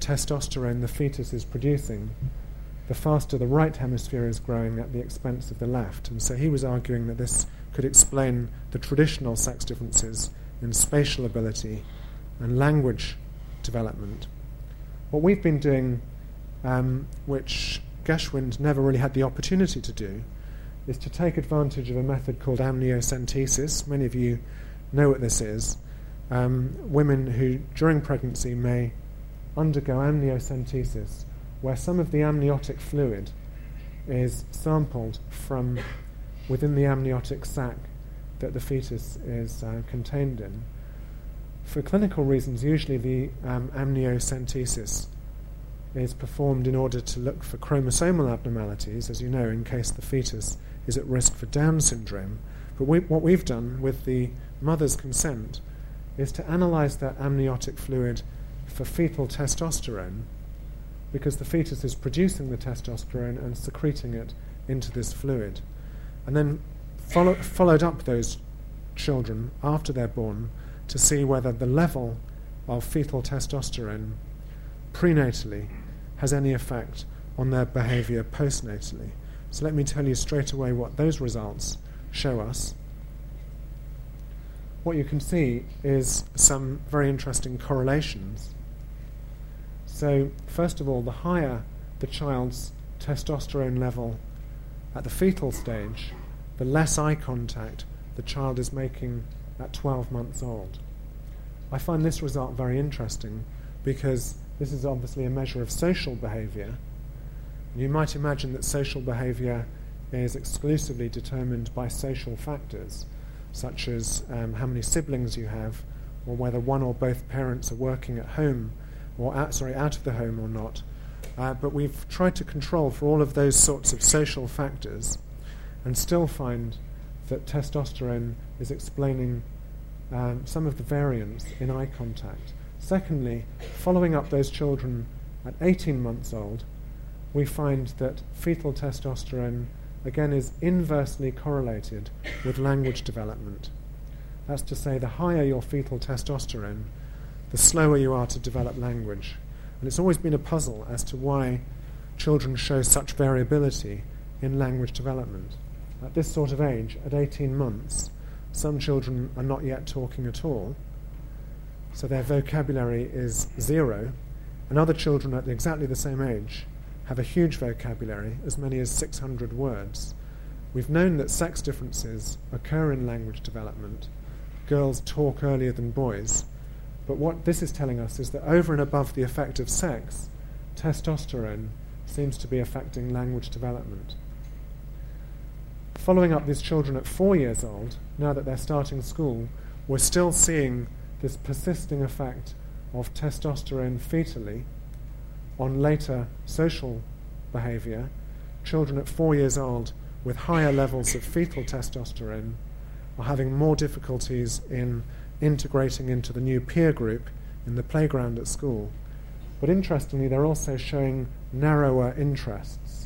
testosterone the fetus is producing, the faster the right hemisphere is growing at the expense of the left. And so he was arguing that this could explain the traditional sex differences in spatial ability and language development. What we've been doing, um, which Geschwind never really had the opportunity to do, is to take advantage of a method called amniocentesis. Many of you know what this is. Um, women who, during pregnancy, may undergo amniocentesis, where some of the amniotic fluid is sampled from within the amniotic sac that the fetus is uh, contained in. For clinical reasons, usually the um, amniocentesis is performed in order to look for chromosomal abnormalities, as you know, in case the fetus is at risk for Down syndrome. But we, what we've done with the mother's consent is to analyse that amniotic fluid for fetal testosterone, because the fetus is producing the testosterone and secreting it into this fluid. And then follow, followed up those children after they're born to see whether the level of fetal testosterone prenatally has any effect on their behaviour postnatally. So let me tell you straight away what those results show us. What you can see is some very interesting correlations. So, first of all, the higher the child's testosterone level at the fetal stage, the less eye contact the child is making at twelve months old. I find this result very interesting because this is obviously a measure of social behaviour. You might imagine that social behaviour is exclusively determined by social factors, such as um, how many siblings you have, or whether one or both parents are working at home, or out, sorry, out of the home or not. Uh, but we've tried to control for all of those sorts of social factors and still find that testosterone is explaining um, some of the variance in eye contact. Secondly, following up those children at eighteen months old, we find that fetal testosterone again is inversely correlated with language development. That's to say, the higher your fetal testosterone, the slower you are to develop language. And it's always been a puzzle as to why children show such variability in language development. At this sort of age, at eighteen months, some children are not yet talking at all, so their vocabulary is zero, and other children at exactly the same age have a huge vocabulary, as many as six hundred words. We've known that sex differences occur in language development. Girls talk earlier than boys. But what this is telling us is that over and above the effect of sex, testosterone seems to be affecting language development. Following up these children at four years old, now that they're starting school, we're still seeing this persisting effect of testosterone fetally on later social behaviour. Children at four years old with higher levels of fetal testosterone are having more difficulties in integrating into the new peer group in the playground at school. But interestingly, they're also showing narrower interests.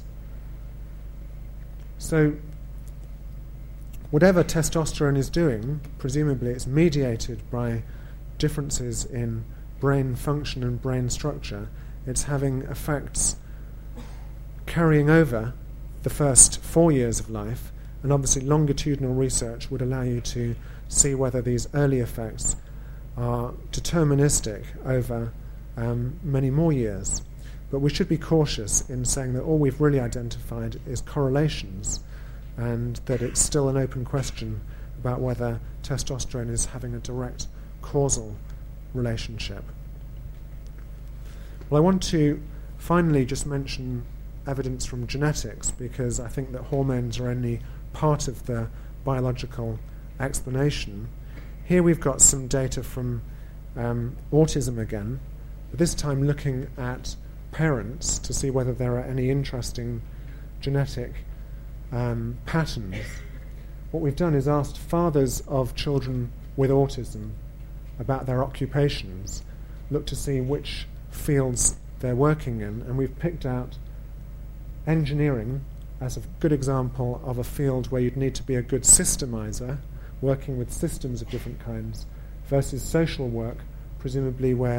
So whatever testosterone is doing, presumably it's mediated by differences in brain function and brain structure. It's having effects carrying over the first four years of life, and obviously longitudinal research would allow you to see whether these early effects are deterministic over um, many more years. But we should be cautious in saying that all we've really identified is correlations, and that it's still an open question about whether testosterone is having a direct causal relationship. Well, I want to finally just mention evidence from genetics, because I think that hormones are only part of the biological explanation. Here we've got some data from um, autism again, but this time looking at parents to see whether there are any interesting genetic um, patterns. What we've done is asked fathers of children with autism about their occupations, look to see which fields they're working in, and we've picked out engineering as a good example of a field where you'd need to be a good systemizer, working with systems of different kinds, versus social work, presumably where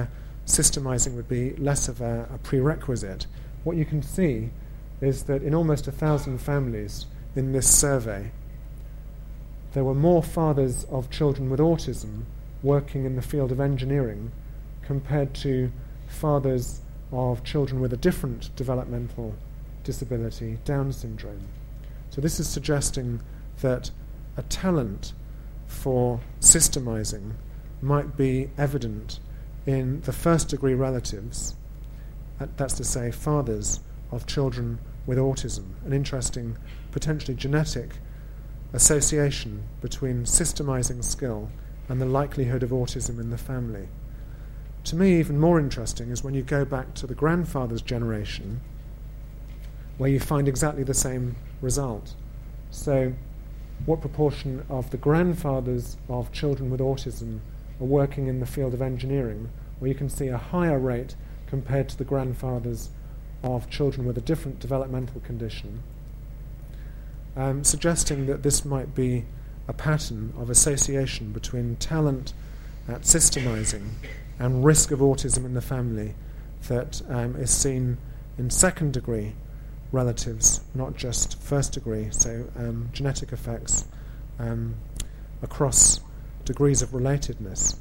systemizing would be less of a, a prerequisite. What you can see is that in almost a thousand families in this survey, there were more fathers of children with autism working in the field of engineering compared to fathers of children with a different developmental disability, Down syndrome. So this is suggesting that a talent for systemizing might be evident in the first-degree relatives, that's to say fathers of children with autism, an interesting, potentially genetic association between systemizing skill and the likelihood of autism in the family. To me, even more interesting is when you go back to the grandfather's generation, where you find exactly the same result. So, what proportion of the grandfathers of children with autism are working in the field of engineering? Well, you can see a higher rate compared to the grandfathers of children with a different developmental condition, um, suggesting that this might be a pattern of association between talent at systemizing and risk of autism in the family that um, is seen in second degree relatives, not just first degree, so um, genetic effects um, across degrees of relatedness.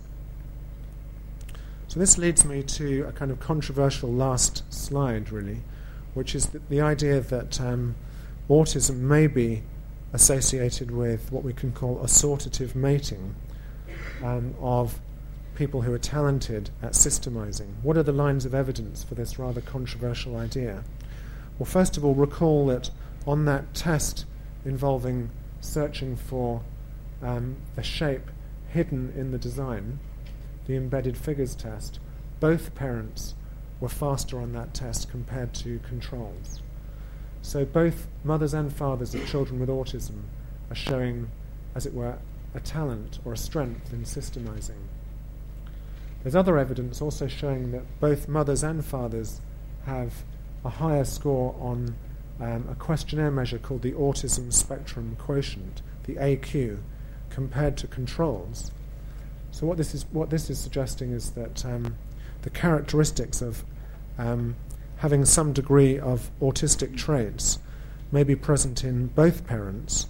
So this leads me to a kind of controversial last slide, really, which is the, the idea that um, autism may be associated with what we can call assortative mating um, of people who are talented at systemizing. What are the lines of evidence for this rather controversial idea? Well, first of all, recall that on that test involving searching for um, the shape hidden in the design, the embedded figures test, both parents were faster on that test compared to controls. So both mothers and fathers of children with autism are showing, as it were, a talent or a strength in systemizing. There's other evidence also showing that both mothers and fathers have a higher score on um, a questionnaire measure called the Autism Spectrum Quotient, the A Q, compared to controls. So what this is what this is suggesting is that um, the characteristics of um, having some degree of autistic traits may be present in both parents.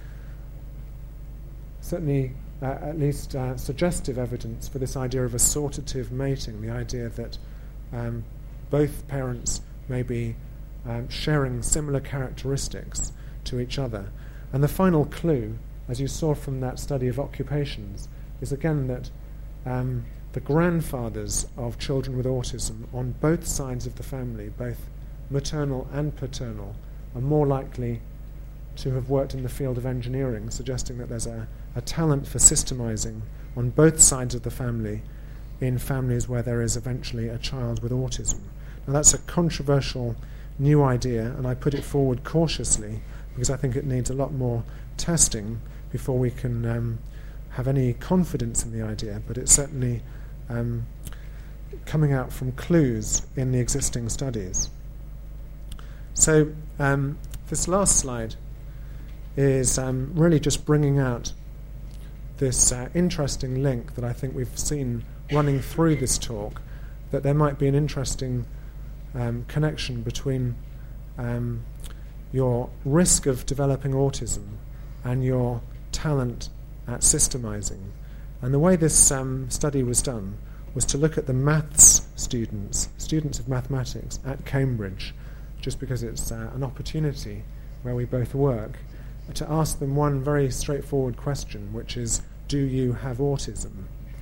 Certainly, uh, at least uh, suggestive evidence for this idea of assortative mating, the idea that um, both parents may be um, sharing similar characteristics to each other. And the final clue, as you saw from that study of occupations, is again that um, the grandfathers of children with autism on both sides of the family, both maternal and paternal, are more likely to have worked in the field of engineering, suggesting that there's a, a talent for systemizing on both sides of the family in families where there is eventually a child with autism. Now that's a controversial new idea, and I put it forward cautiously because I think it needs a lot more testing before we can um, have any confidence in the idea, but it's certainly um, coming out from clues in the existing studies. So um, this last slide is um, really just bringing out this uh, interesting link that I think we've seen running through this talk, that there might be an interesting um, connection between um, your risk of developing autism and your talent at systemizing. And the way this um, study was done was to look at the maths students, students of mathematics at Cambridge, just because it's uh, an opportunity where we both work, to ask them one very straightforward question, which is, do you have autism?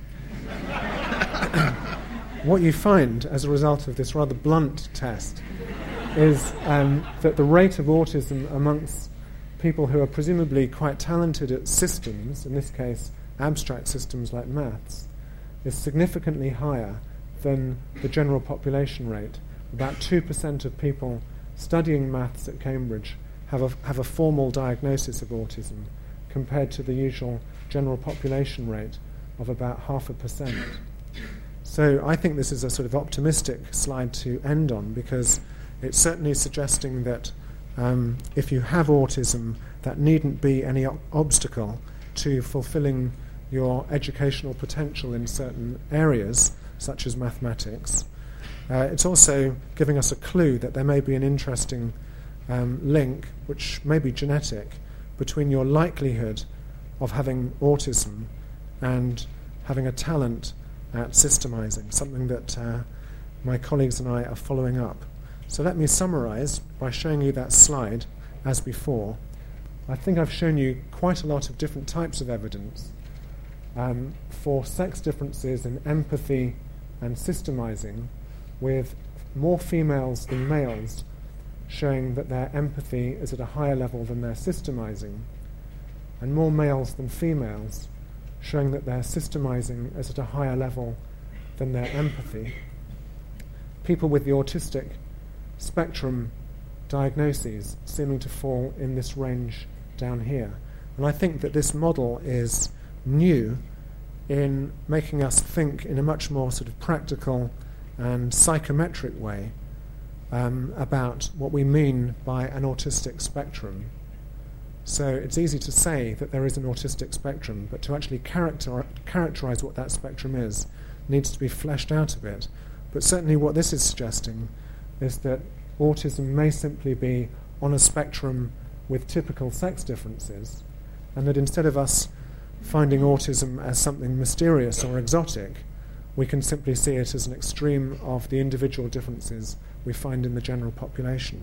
What you find as a result of this rather blunt test is um, that the rate of autism amongst people who are presumably quite talented at systems, in this case abstract systems like maths, is significantly higher than the general population rate. About two percent of people studying maths at Cambridge have a, have a formal diagnosis of autism, compared to the usual general population rate of about half a percent. So I think this is a sort of optimistic slide to end on, because it's certainly suggesting that um, if you have autism, that needn't be any o- obstacle to fulfilling your educational potential in certain areas, such as mathematics. Uh, it's also giving us a clue that there may be an interesting um, link, which may be genetic, between your likelihood of having autism and having a talent at systemizing, something that uh, my colleagues and I are following up. So let me summarize by showing you that slide as before. I think I've shown you quite a lot of different types of evidence um, for sex differences in empathy and systemizing, with more females than males showing that their empathy is at a higher level than their systemizing, and more males than females showing that their systemizing is at a higher level than their empathy. People with the autistic spectrum diagnoses seeming to fall in this range down here. And I think that this model is new in making us think in a much more sort of practical and psychometric way um, about what we mean by an autistic spectrum. So it's easy to say that there is an autistic spectrum, but to actually character- characterize what that spectrum is needs to be fleshed out a bit. But certainly what this is suggesting is that autism may simply be on a spectrum with typical sex differences, and that instead of us finding autism as something mysterious or exotic, we can simply see it as an extreme of the individual differences we find in the general population.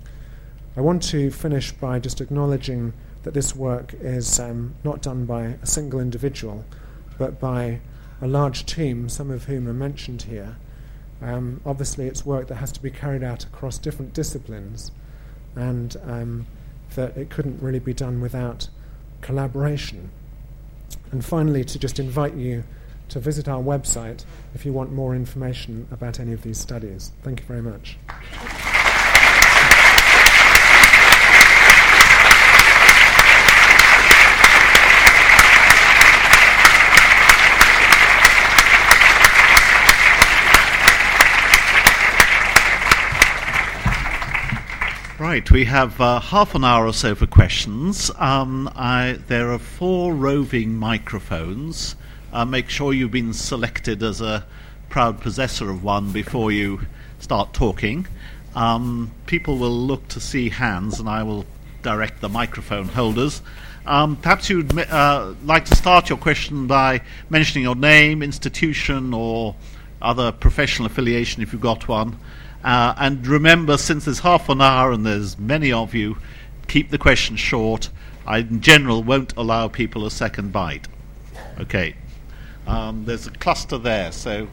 I want to finish by just acknowledging that this work is um, not done by a single individual, but by a large team, some of whom are mentioned here. Um, obviously, it's work that has to be carried out across different disciplines, and um, that it couldn't really be done without collaboration. And finally, to just invite you to visit our website if you want more information about any of these studies. Thank you very much. Right, we have uh, half an hour or so for questions. Um, I, there are four roving microphones. Uh, make sure you've been selected as a proud possessor of one before you start talking. Um, people will look to see hands, and I will direct the microphone holders. Um, perhaps you'd uh, like to start your question by mentioning your name, institution, or other professional affiliation if you've got one. Uh, and remember, since there's half an hour and there's many of you, keep the question short. I, in general, won't allow people a second bite. Okay. Um, there's a cluster there, so...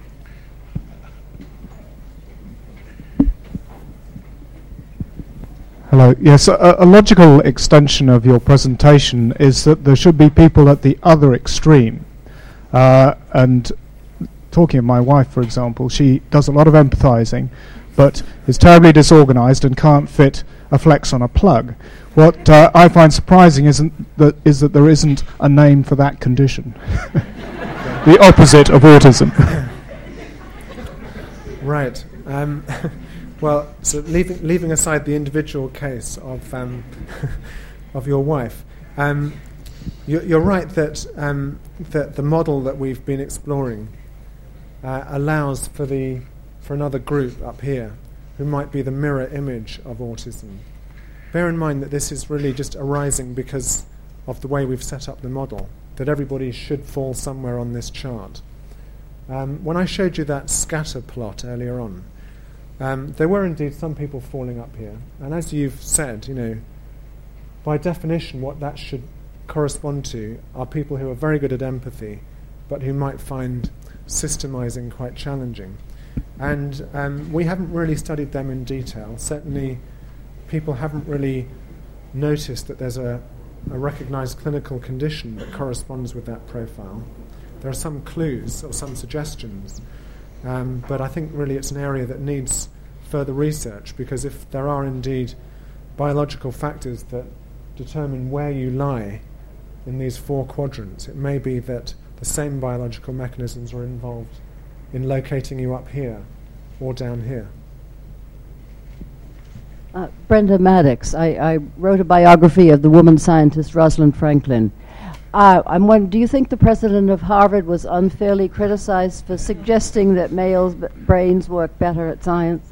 Hello. Yes, a, a logical extension of your presentation is that there should be people at the other extreme. Uh, and talking of my wife, for example, she does a lot of empathizing, but is terribly disorganized and can't fit a flex on a plug. What uh, I find surprising isn't that is that there isn't a name for that condition. The opposite of autism. Right. Um, well, so leaving leaving aside the individual case of um, of your wife, um, you're, you're right that um, that the model that we've been exploring uh, allows for the for another group up here who might be the mirror image of autism. Bear in mind that this is really just arising because of the way we've set up the model, that everybody should fall somewhere on this chart. Um, when I showed you that scatter plot earlier on, um, there were indeed some people falling up here. And as you've said, you know, by definition what that should correspond to are people who are very good at empathy, but who might find systemizing quite challenging. And um, we haven't really studied them in detail. Certainly people haven't really noticed that there's a, a recognized clinical condition that corresponds with that profile. There are some clues or some suggestions, um, but I think really it's an area that needs further research, because if there are indeed biological factors that determine where you lie in these four quadrants, it may be that the same biological mechanisms are involved in locating you up here or down here. Uh, Brenda Maddox. I, I wrote a biography of the woman scientist Rosalind Franklin. Uh, I'm wondering, do you think the president of Harvard was unfairly criticized for suggesting that males' b- brains work better at science?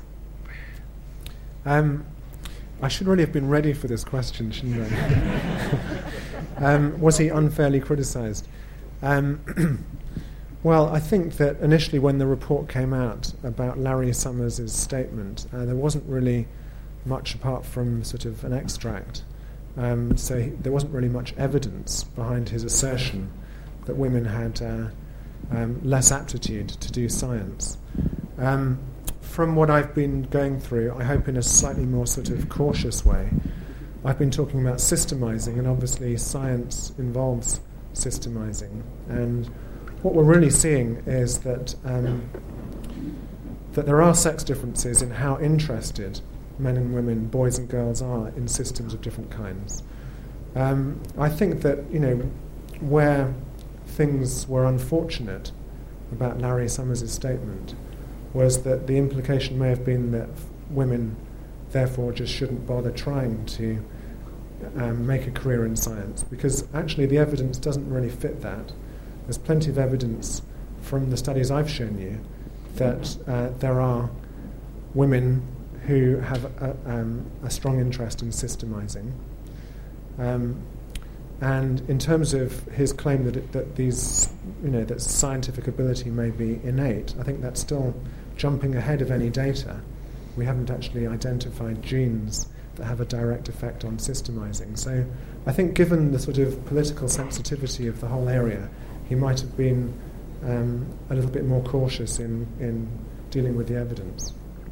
Um, I should really have been ready for this question, shouldn't I? um, was he unfairly criticized? Um, well, I think that initially when the report came out about Larry Summers' statement, uh, there wasn't really much apart from sort of an extract. Um, so he, there wasn't really much evidence behind his assertion that women had uh, um, less aptitude to do science. Um, from what I've been going through, I hope in a slightly more sort of cautious way, I've been talking about systemizing, and obviously science involves systemizing. And what we're really seeing is that um, that there are sex differences in how interested men and women, boys and girls are in systems of different kinds. Um, I think that, you know, where things were unfortunate about Larry Summers' statement was that the implication may have been that f- women therefore just shouldn't bother trying to um, make a career in science, because actually the evidence doesn't really fit that. There's plenty of evidence from the studies I've shown you that uh, there are women who have a, um, a strong interest in systemizing. Um, and in terms of his claim that it, that these, you know, that scientific ability may be innate, I think that's still jumping ahead of any data. We haven't actually identified genes that have a direct effect on systemizing. So I think given the sort of political sensitivity of the whole area, he might have been um, a little bit more cautious in, in dealing with the evidence.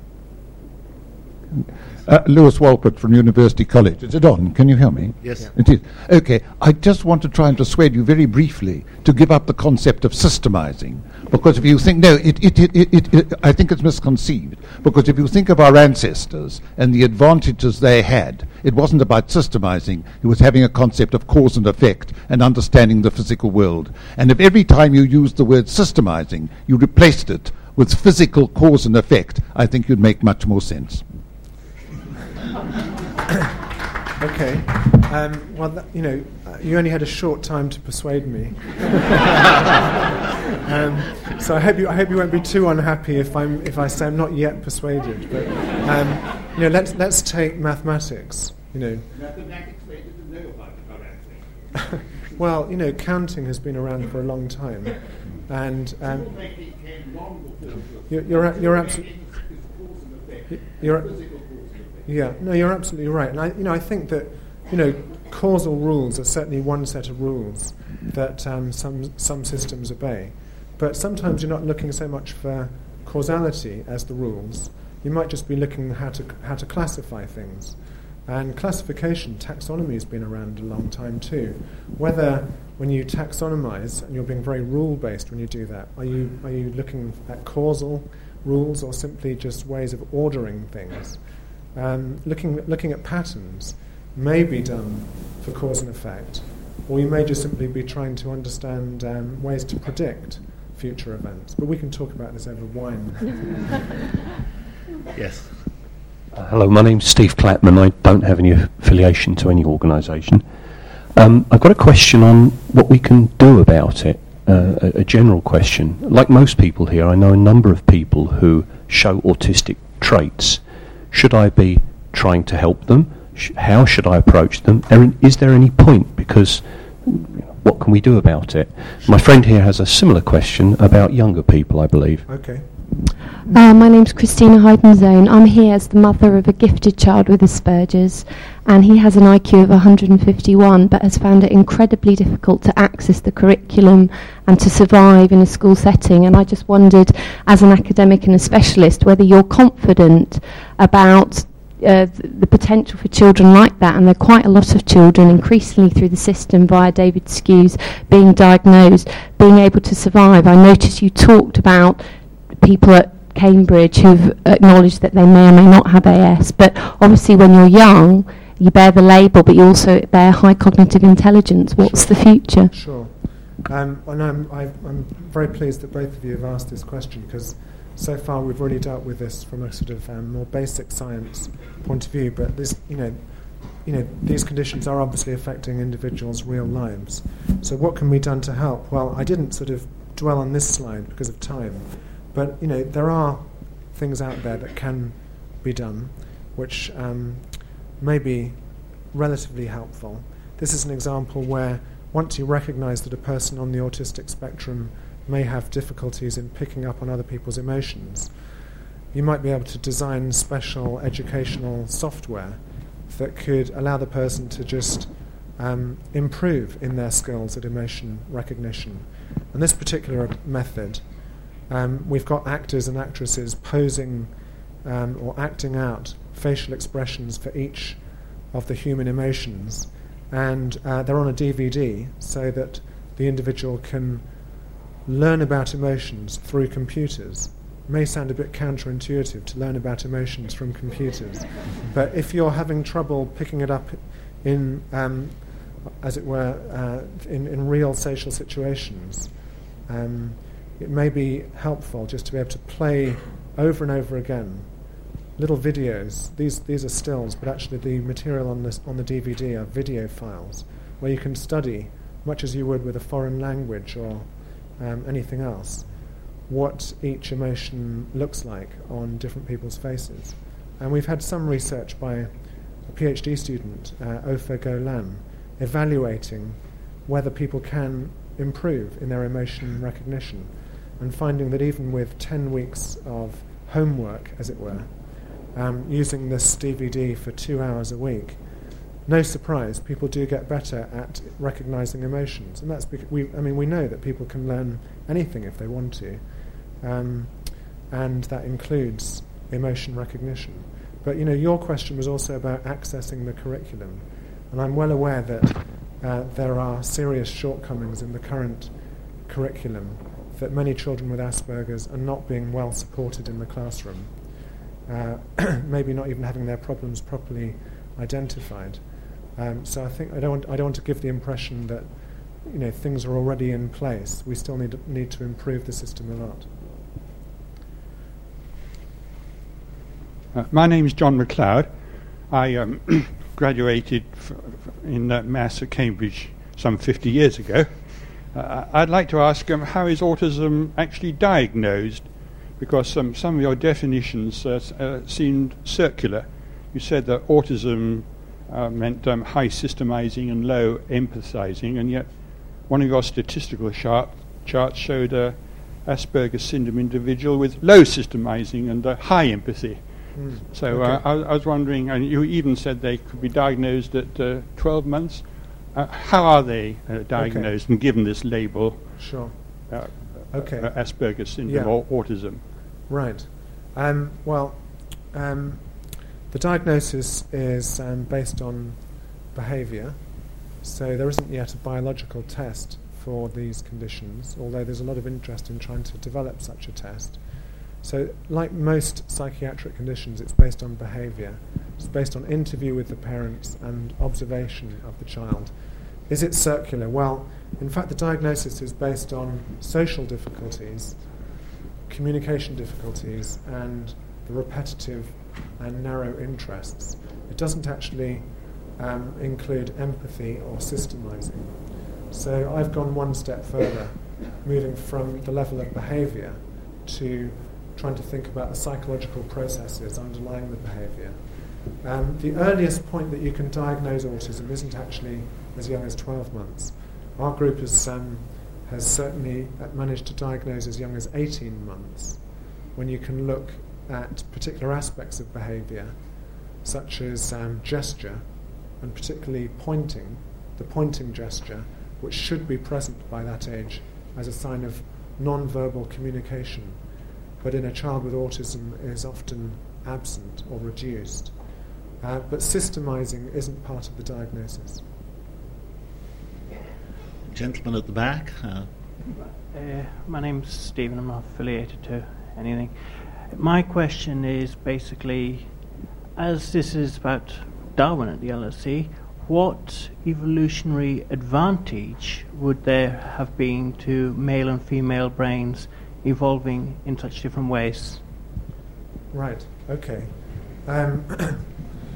Uh, Lewis Walpert from University College. Is it on? Can you hear me? Yes. Yeah. It is. Okay. I just want to try and persuade you very briefly to give up the concept of systemizing. Because if you think, no, it, it, it, it, it, it, I think it's misconceived. Because if you think of our ancestors and the advantages they had, it wasn't about systemizing. It was having a concept of cause and effect and understanding the physical world. And if every time you used the word systemizing, you replaced it with physical cause and effect, I think you'd make much more sense. Okay. Um, well, that, you know, uh, you only had a short time to persuade me. um, so I hope you, I hope you won't be too unhappy if I'm, if I say I'm not yet persuaded. But um, you know, let's let's take mathematics. You know. Mathematics, they didn't know about it correctly. Well, you know, counting has been around for a long time, and um, you're you're, you're absolutely. You're, yeah, no, you're absolutely right. And I, you know, I think that, you know, causal rules are certainly one set of rules that um, some some systems obey. But sometimes you're not looking so much for causality as the rules. You might just be looking at how to how to classify things. And classification, taxonomy has been around a long time too. Whether when you taxonomize, and you're being very rule-based when you do that, are you are you looking at causal rules or simply just ways of ordering things? Um, looking looking at patterns may be done for cause and effect, or you may just simply be trying to understand um, ways to predict future events. But we can talk about this over wine. Yes. Uh, hello, my name's Steve Clapman. I don't have any affiliation to any organisation. Um, I've got a question on what we can do about it, uh, a, a general question. Like most people here, I know a number of people who show autistic traits. Should I be trying to help them? Sh- how should I approach them? Erin, is there any point? Because what can we do about it? My friend here has a similar question about younger people, I believe. Okay. Uh, my name's Christina Heidenzone. I'm here as the mother of a gifted child with Asperger's, and he has an I Q of one hundred fifty-one, but has found it incredibly difficult to access the curriculum and to survive in a school setting. And I just wondered, as an academic and a specialist, whether you're confident about uh, th- the potential for children like that. And there are quite a lot of children, increasingly through the system via David Skews, being diagnosed, being able to survive. I noticed you talked about people at Cambridge who've acknowledged that they may or may not have A S, but obviously when you're young, you bear the label, but you also bear high cognitive intelligence. What's Sure. the future? Sure. Um, and I'm, I've, I'm very pleased that both of you have asked this question, because so far we've really dealt with this from a sort of um, more basic science point of view. But this, you know, you know, these conditions are obviously affecting individuals' real lives. So what can be done to help? Well, I didn't sort of dwell on this slide because of time, but, you know, there are things out there that can be done, which um, may be relatively helpful. This is an example where once you recognise that a person on the autistic spectrum may have difficulties in picking up on other people's emotions, you might be able to design special educational software that could allow the person to just um, improve in their skills at emotion recognition. And this particular method, um, we've got actors and actresses posing um, or acting out facial expressions for each of the human emotions, and uh, they're on a D V D so that the individual can learn about emotions through computers. It may sound a bit counterintuitive to learn about emotions from computers, but if you're having trouble picking it up in, um, as it were, uh, in, in real social situations, um, it may be helpful just to be able to play over and over again little videos. These these are stills, but actually the material on this on the D V D are video files where you can study, much as you would with a foreign language or um, anything else, what each emotion looks like on different people's faces. And we've had some research by a PhD student, uh, Ofer Golan, evaluating whether people can improve in their emotion recognition, and finding that even with ten weeks of homework, as it were, um, using this D V D for two hours a week, no surprise, people do get better at recognizing emotions. And that's because we, I mean, we know that people can learn anything if they want to, um, and that includes emotion recognition. But, you know, your question was also about accessing the curriculum, and I'm well aware that uh, there are serious shortcomings in the current curriculum, that many children with Asperger's are not being well supported in the classroom, uh, maybe not even having their problems properly identified. Um, so I think I don't want, I don't want to give the impression that, you know, things are already in place. We still need to, need to improve the system a lot. Uh, my name is John McLeod. I um, graduated f- f- in uh, Maths at Cambridge some fifty years ago. Uh, I'd like to ask, um, how is autism actually diagnosed? Because um, some of your definitions uh, s- uh, seemed circular. You said that autism uh, meant um, high systemizing and low empathizing, and yet one of your statistical chart- charts showed a Asperger's syndrome individual with low systemizing and uh, high empathy. Mm. So Okay. uh, I, I was wondering, and you even said they could be diagnosed at uh, twelve months. Uh, how are they uh, diagnosed Okay. and given this label, Sure. uh, Okay. uh, Asperger's syndrome Yeah. or autism? Right. Um, well, um, the diagnosis is um, based on behaviour, so there isn't yet a biological test for these conditions, although there's a lot of interest in trying to develop such a test. So, like most psychiatric conditions, it's based on behaviour. It's based on interview with the parents and observation of the child. Is it circular? Well, in fact, the diagnosis is based on social difficulties, communication difficulties, and the repetitive and narrow interests. It doesn't actually um, include empathy or systemizing. So I've gone one step further, moving from the level of behaviour to trying to think about the psychological processes underlying the behaviour. Um, the earliest point that you can diagnose autism isn't actually as young as twelve months. Our group has, um, has certainly managed to diagnose as young as eighteen months, when you can look at particular aspects of behaviour, such as um, gesture, and particularly pointing, the pointing gesture, which should be present by that age as a sign of non-verbal communication, but in a child with autism is often absent or reduced. Uh, but systemizing isn't part of the diagnosis. Gentleman at the back. Uh, Uh, my name's Stephen. I'm not affiliated to anything. My question is basically, as this is about Darwin at the L S E, what evolutionary advantage would there have been to male and female brains evolving in such different ways? Right, okay. Um,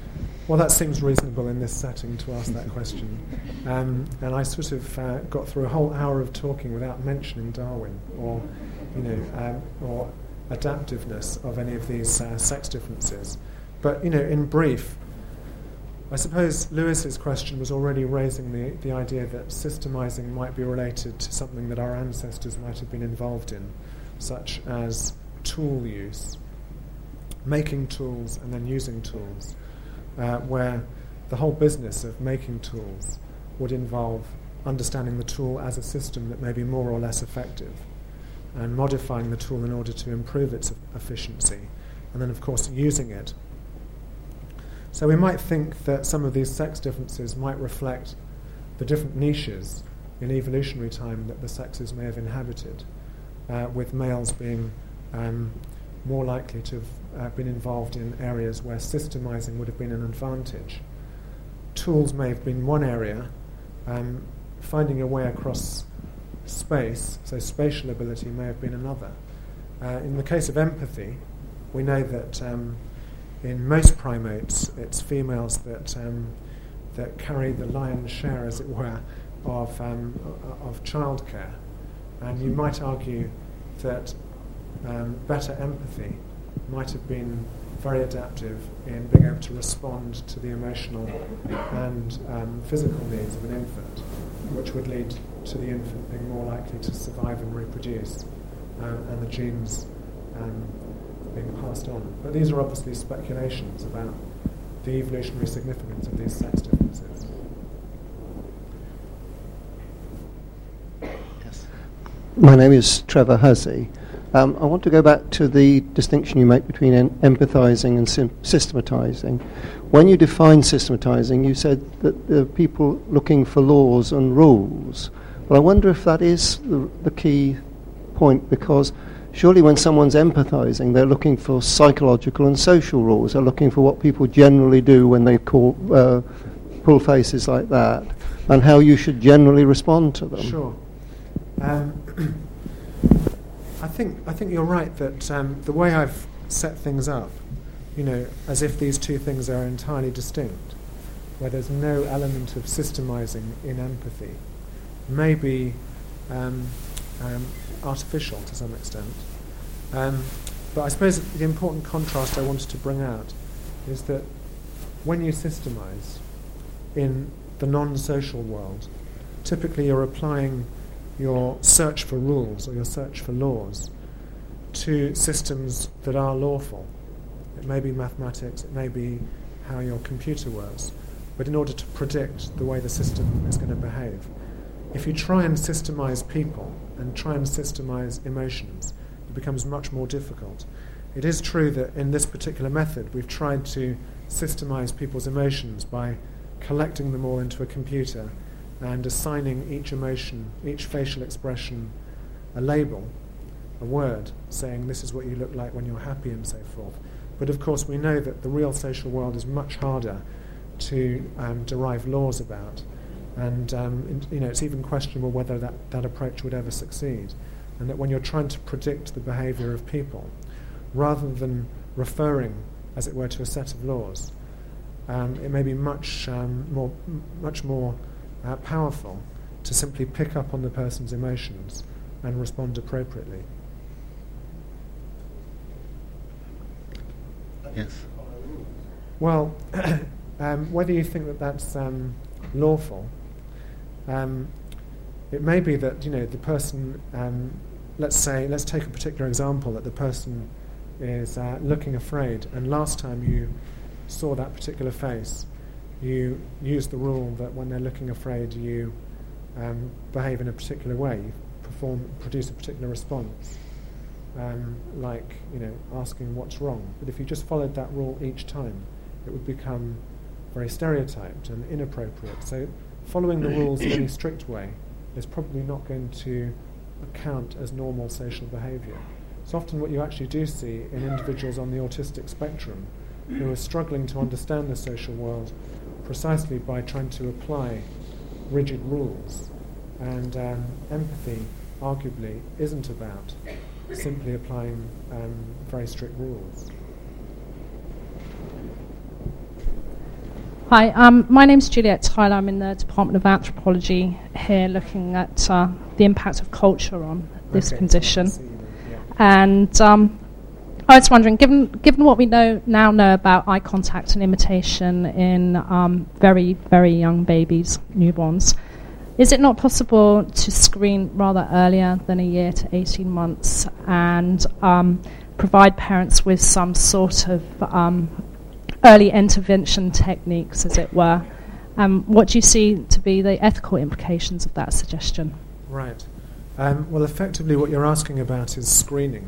Well, that seems reasonable in this setting to ask that question. Um, and I sort of uh, got through a whole hour of talking without mentioning Darwin or, you know, um, or adaptiveness of any of these uh, sex differences. But, you know, in brief, I suppose Lewis's question was already raising the, the idea that systemizing might be related to something that our ancestors might have been involved in, such as tool use, making tools and then using tools, uh, where the whole business of making tools would involve understanding the tool as a system that may be more or less effective and modifying the tool in order to improve its efficiency, and then, of course, using it. So we might think that some of these sex differences might reflect the different niches in evolutionary time that the sexes may have inhabited, uh, with males being um, more likely to have uh, been involved in areas where systemizing would have been an advantage. Tools may have been one area, um, finding a way across space, so spatial ability may have been another. Uh, in the case of empathy, we know that um, in most primates, it's females that um, that carry the lion's share, as it were, of um, of childcare, and you might argue that um, better empathy might have been very adaptive in being able to respond to the emotional and um, physical needs of an infant, which would lead to the infant being more likely to survive and reproduce, uh, and the genes um, being passed on. But these are obviously speculations about the evolutionary significance of these sex differences. Yes. My name is Trevor Hussey. Um, I want to go back to the distinction you make between en- empathizing and sim- systematizing. When you define systematizing, you said that there are people looking for laws and rules. Well, I wonder if that is the, the key point, because surely when someone's empathizing, they're looking for psychological and social rules. They're looking for what people generally do when they call, uh, pull faces like that, and how you should generally respond to them. Sure. Um, I think I think you're right that um, the way I've set things up, you know, as if these two things are entirely distinct, where there's no element of systemizing in empathy, may be um, um, artificial to some extent. Um, but I suppose the important contrast I wanted to bring out is that when you systemize in the non-social world, typically you're applying your search for rules or your search for laws to systems that are lawful. It may be mathematics, it may be how your computer works, but in order to predict the way the system is going to behave. If you try and systemize people and try and systemize emotions, it becomes much more difficult. It is true that in this particular method we've tried to systemize people's emotions by collecting them all into a computer and assigning each emotion, each facial expression, a label, a word, saying this is what you look like when you're happy and so forth. But of course we know that the real social world is much harder to um, derive laws about, and um, in, you know, it's even questionable whether that, that approach would ever succeed, and that when you're trying to predict the behaviour of people, rather than referring, as it were, to a set of laws, um, it may be much um, more, m- much more Uh, powerful to simply pick up on the person's emotions and respond appropriately. Yes. Well, um, whether you think that that's um, lawful, um, it may be that, you know, the person, um, let's say, let's take a particular example, that the person is uh, looking afraid, and last time you saw that particular face, you use the rule that when they're looking afraid, you um, behave in a particular way, you perform, produce a particular response, um, like, you know, asking what's wrong. But if you just followed that rule each time, it would become very stereotyped and inappropriate. So following the rules in any strict way is probably not going to count as normal social behaviour. It's often what you actually do see in individuals on the autistic spectrum who are struggling to understand the social world precisely by trying to apply rigid rules. And um, empathy, arguably, isn't about simply applying um, very strict rules. Hi, um, my name's Juliet Tyler. I'm in the Department of Anthropology here, looking at uh, the impact of culture on this okay. condition. Yeah. And um, I was wondering, given given what we know now know about eye contact and imitation in um, very very young babies, newborns, is it not possible to screen rather earlier than a year to eighteen months and um, provide parents with some sort of um, early intervention techniques, as it were? Um, what do you see to be the ethical implications of that suggestion? Right. Um, well, effectively what you're asking about is screening.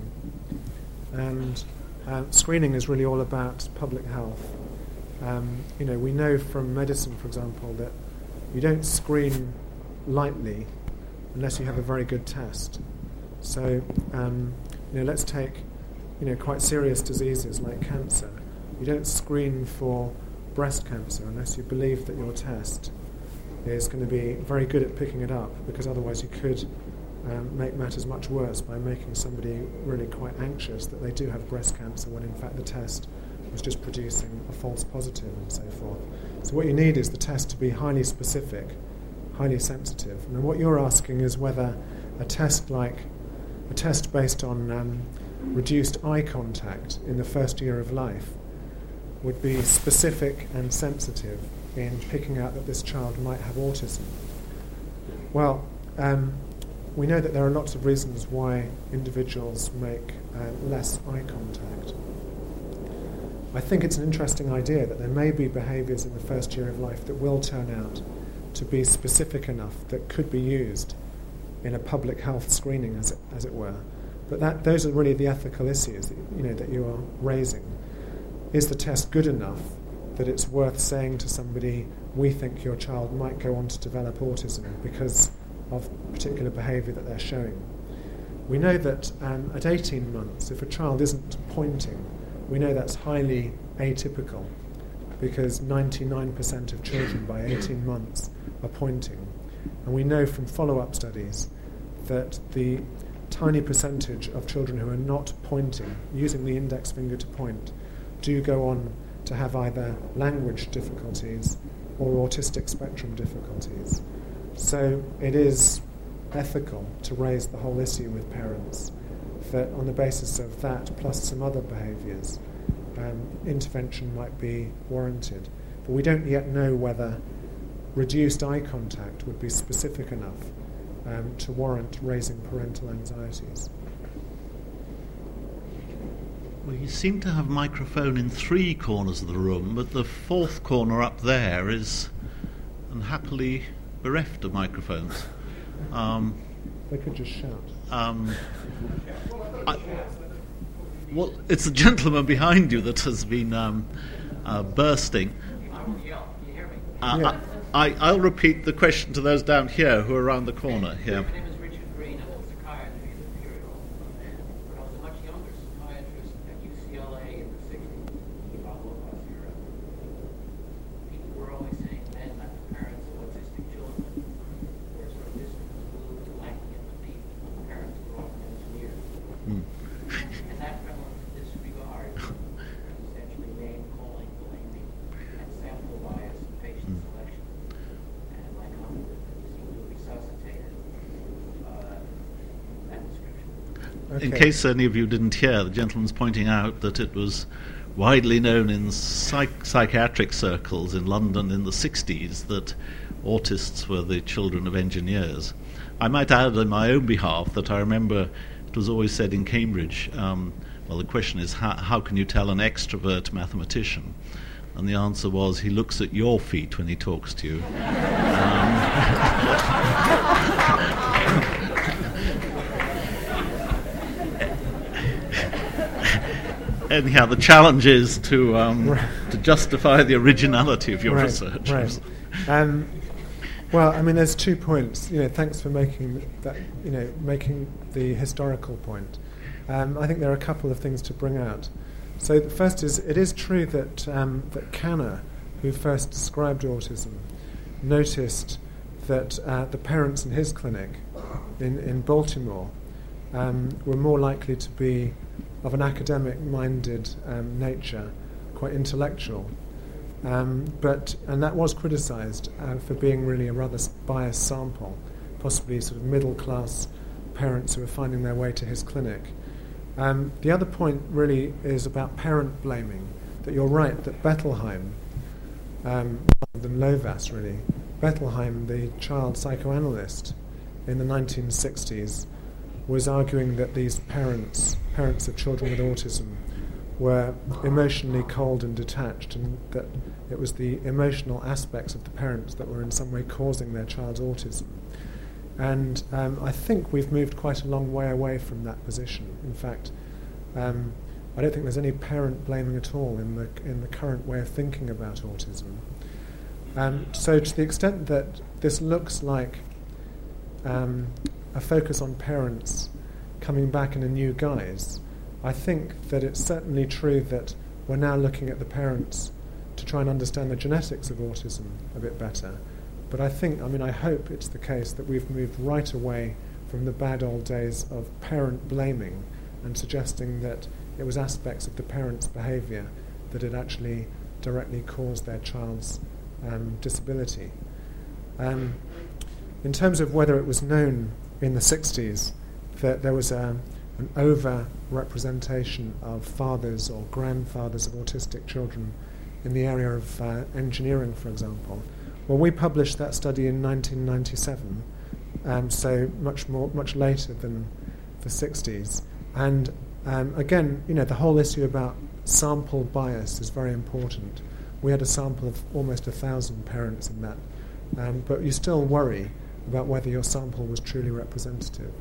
And uh, screening is really all about public health. Um, you know, we know from medicine, for example, that you don't screen lightly unless you have a very good test. So, um, you know, let's take, you know, quite serious diseases like cancer. You don't screen for breast cancer unless you believe that your test is going to be very good at picking it up, because otherwise you could um, make matters much worse by making somebody really quite anxious that they do have breast cancer when in fact the test was just producing a false positive and so forth. So what you need is the test to be highly specific, highly sensitive. And what you're asking is whether a test like a test based on um, reduced eye contact in the first year of life would be specific and sensitive in picking out that this child might have autism. Well, um, we know that there are lots of reasons why individuals make uh, less eye contact. I think it's an interesting idea that there may be behaviours in the first year of life that will turn out to be specific enough that could be used in a public health screening, as it, as it were. But that, those are really the ethical issues that, you know, that you are raising. Is the test good enough that it's worth saying to somebody, we think your child might go on to develop autism because of particular behaviour that they're showing? We know that um, at eighteen months, if a child isn't pointing, we know that's highly atypical, because ninety-nine percent of children by eighteen months are pointing. And we know from follow-up studies that the tiny percentage of children who are not pointing, using the index finger to point, do go on to have either language difficulties or autistic spectrum difficulties. So it is ethical to raise the whole issue with parents that on the basis of that plus some other behaviours, um, intervention might be warranted. But we don't yet know whether reduced eye contact would be specific enough um, to warrant raising parental anxieties. Well, you seem to have a microphone in three corners of the room, but the fourth corner up there is unhappily bereft of microphones. Um, they could just shout. Um, I, well, it's the gentleman behind you that has been um, uh, bursting. Uh, yeah. I, I, I'll repeat the question to those down here who are around the corner here. Okay. In case any of you didn't hear, the gentleman's pointing out that it was widely known in psych- psychiatric circles in London in the sixties that autists were the children of engineers. I might add on my own behalf that I remember it was always said in Cambridge, um, well, the question is, how, how can you tell an extrovert mathematician? And the answer was, he looks at your feet when he talks to you. um, Anyhow, the challenge is to um, right. to justify the originality of your right, research. Right. Um, well, I mean, there's two points. You know, thanks for making that. You know, making the historical point. Um, I think there are a couple of things to bring out. So the first is, it is true that um, that Kanner, who first described autism, noticed that uh, the parents in his clinic in in Baltimore um, were more likely to be of an academic-minded um, nature, quite intellectual, Um, but and that was criticised uh, for being really a rather biased sample, possibly sort of middle-class parents who were finding their way to his clinic. Um, the other point really is about parent blaming, that you're right, that Bettelheim, um, rather than Lovaas really, Bettelheim, the child psychoanalyst in the nineteen sixties, was arguing that these parents, parents of children with autism, were emotionally cold and detached, and that it was the emotional aspects of the parents that were in some way causing their child's autism. And um, I think we've moved quite a long way away from that position. In fact, um, I don't think there's any parent blaming at all in the in the current way of thinking about autism. Um, so to the extent that this looks like um, a focus on parents coming back in a new guise, I think that it's certainly true that we're now looking at the parents to try and understand the genetics of autism a bit better. But I think, I mean, I hope it's the case that we've moved right away from the bad old days of parent blaming and suggesting that it was aspects of the parents' behaviour that had actually directly caused their child's um, disability. Um, in terms of whether it was known in the sixties that there was a an over-representation of fathers or grandfathers of autistic children in the area of uh, engineering, for example. Well, we published that study in nineteen ninety-seven, um, so much more, much later than the sixties. And um, again, you know, the whole issue about sample bias is very important. We had a sample of almost a thousand parents in that, um, but you still worry about whether your sample was truly representative.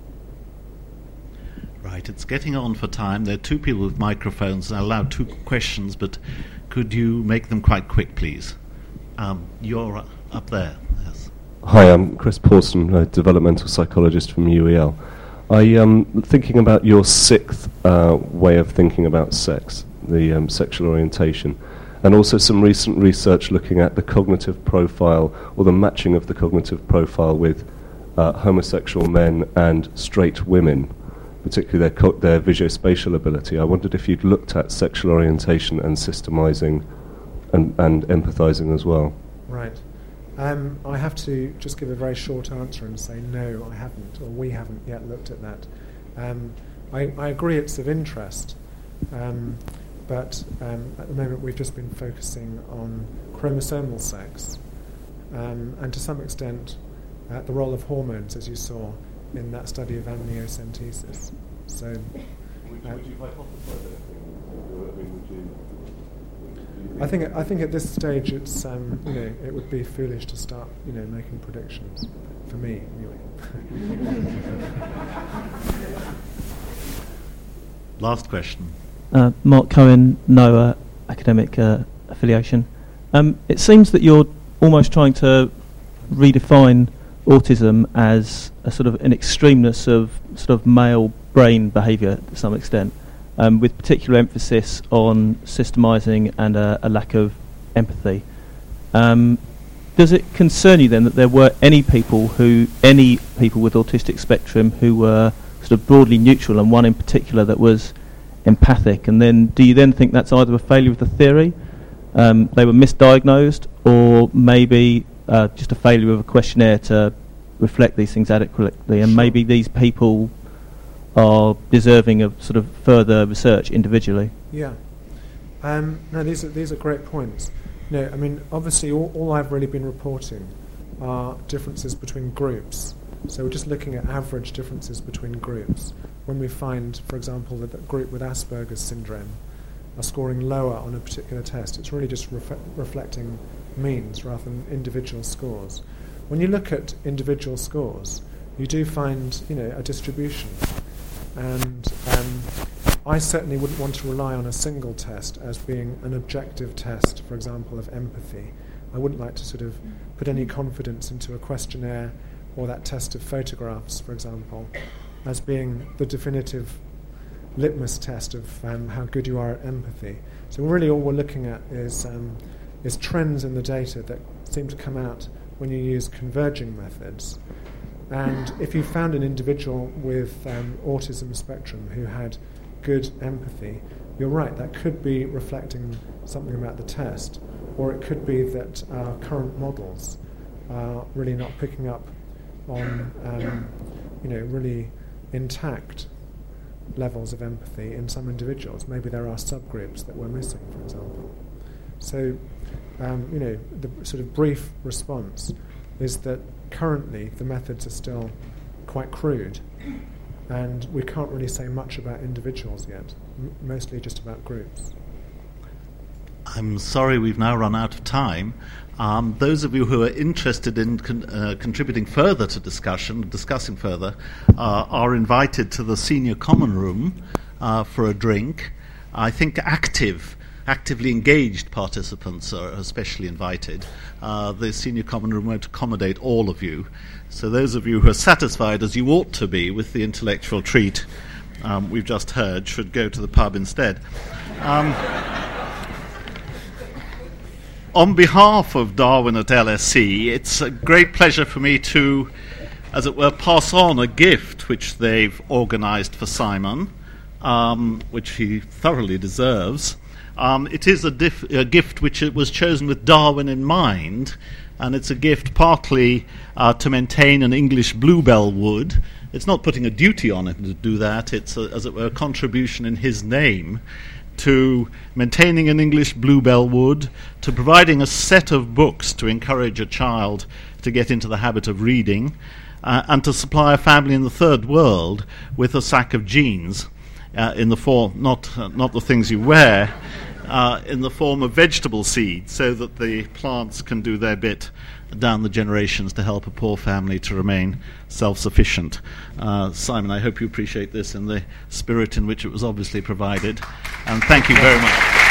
Right, it's getting on for time. There are two people with microphones. I allow two questions, but could you make them quite quick, please? Um, you're uh, up there. Yes. Hi, I'm Chris Pawson, a developmental psychologist from U E L. I am um, thinking about your sixth uh, way of thinking about sex, the um, sexual orientation, and also some recent research looking at the cognitive profile or the matching of the cognitive profile with uh, homosexual men and straight women, particularly their, co- their visuospatial ability. I wondered if you'd looked at sexual orientation and systemizing and, and empathizing as well. Right. Um, I have to just give a very short answer and say no, I haven't, or we haven't yet looked at that. Um, I, I agree it's of interest, um, but um, at the moment we've just been focusing on chromosomal sex, um, and to some extent uh, the role of hormones, as you saw in that study of amniocentesis. So, would, uh, would you hypothesize anything? I mean, would you, would you I think I think at this stage it's um, you know it would be foolish to start you know making predictions for me anyway. Last question. Uh, Mark Cohen, NOAA academic uh, affiliation. Um, it seems that you're almost trying to redefine autism as a sort of an extremeness of sort of male brain behaviour to some extent, um, with particular emphasis on systemising and a, a lack of empathy. Um, does it concern you then that there were any people who, any people with autistic spectrum who were sort of broadly neutral and one in particular that was empathic? And then do you then think that's either a failure of the theory, um, they were misdiagnosed, or maybe Uh, just a failure of a questionnaire to reflect these things adequately, and sure. Maybe these people are deserving of sort of further research individually? Yeah. Um, no, these are these are great points. No, I mean, obviously, all, all I've really been reporting are differences between groups. So we're just looking at average differences between groups. When we find, for example, that a group with Asperger's syndrome are scoring lower on a particular test, it's really just ref- reflecting means rather than individual scores. When you look at individual scores, you do find, you know, a distribution. And um, I certainly wouldn't want to rely on a single test as being an objective test, for example, of empathy. I wouldn't like to sort of put any confidence into a questionnaire or that test of photographs, for example, as being the definitive litmus test of um, how good you are at empathy. So really all we're looking at is um, is trends in the data that seem to come out when you use converging methods. And if you found an individual with um, autism spectrum who had good empathy, you're right, that could be reflecting something about the test. or it could be that our current models are really not picking up on, um, you know, really intact levels of empathy in some individuals. Maybe there are subgroups that we're missing, for example. So, um, you know, the sort of brief response is that currently the methods are still quite crude, and we can't really say much about individuals yet, m- mostly just about groups. I'm sorry we've now run out of time. Um, those of you who are interested in con- uh, contributing further to discussion, discussing further, uh, are invited to the senior common room uh, for a drink. I think active, actively engaged participants are especially invited. Uh, the senior common room won't accommodate all of you. So those of you who are satisfied, as you ought to be, with the intellectual treat um, we've just heard, should go to the pub instead. Um, On behalf of Darwin at L S C, it's a great pleasure for me to, as it were, pass on a gift which they've organised for Simon, um, which he thoroughly deserves. Um, it is a, dif- a gift which it was chosen with Darwin in mind, and it's a gift partly uh, to maintain an English bluebell wood. It's not putting a duty on it to do that. It's, a, as it were, a contribution in his name to maintaining an English bluebell wood, to providing a set of books to encourage a child to get into the habit of reading, uh, and to supply a family in the third world with a sack of jeans uh, in the form, not uh, not the things you wear, uh, in the form of vegetable seed, so that the plants can do their bit down the generations to help a poor family to remain self-sufficient. Uh, Simon, I hope you appreciate this in the spirit in which it was obviously provided, and thank you very much.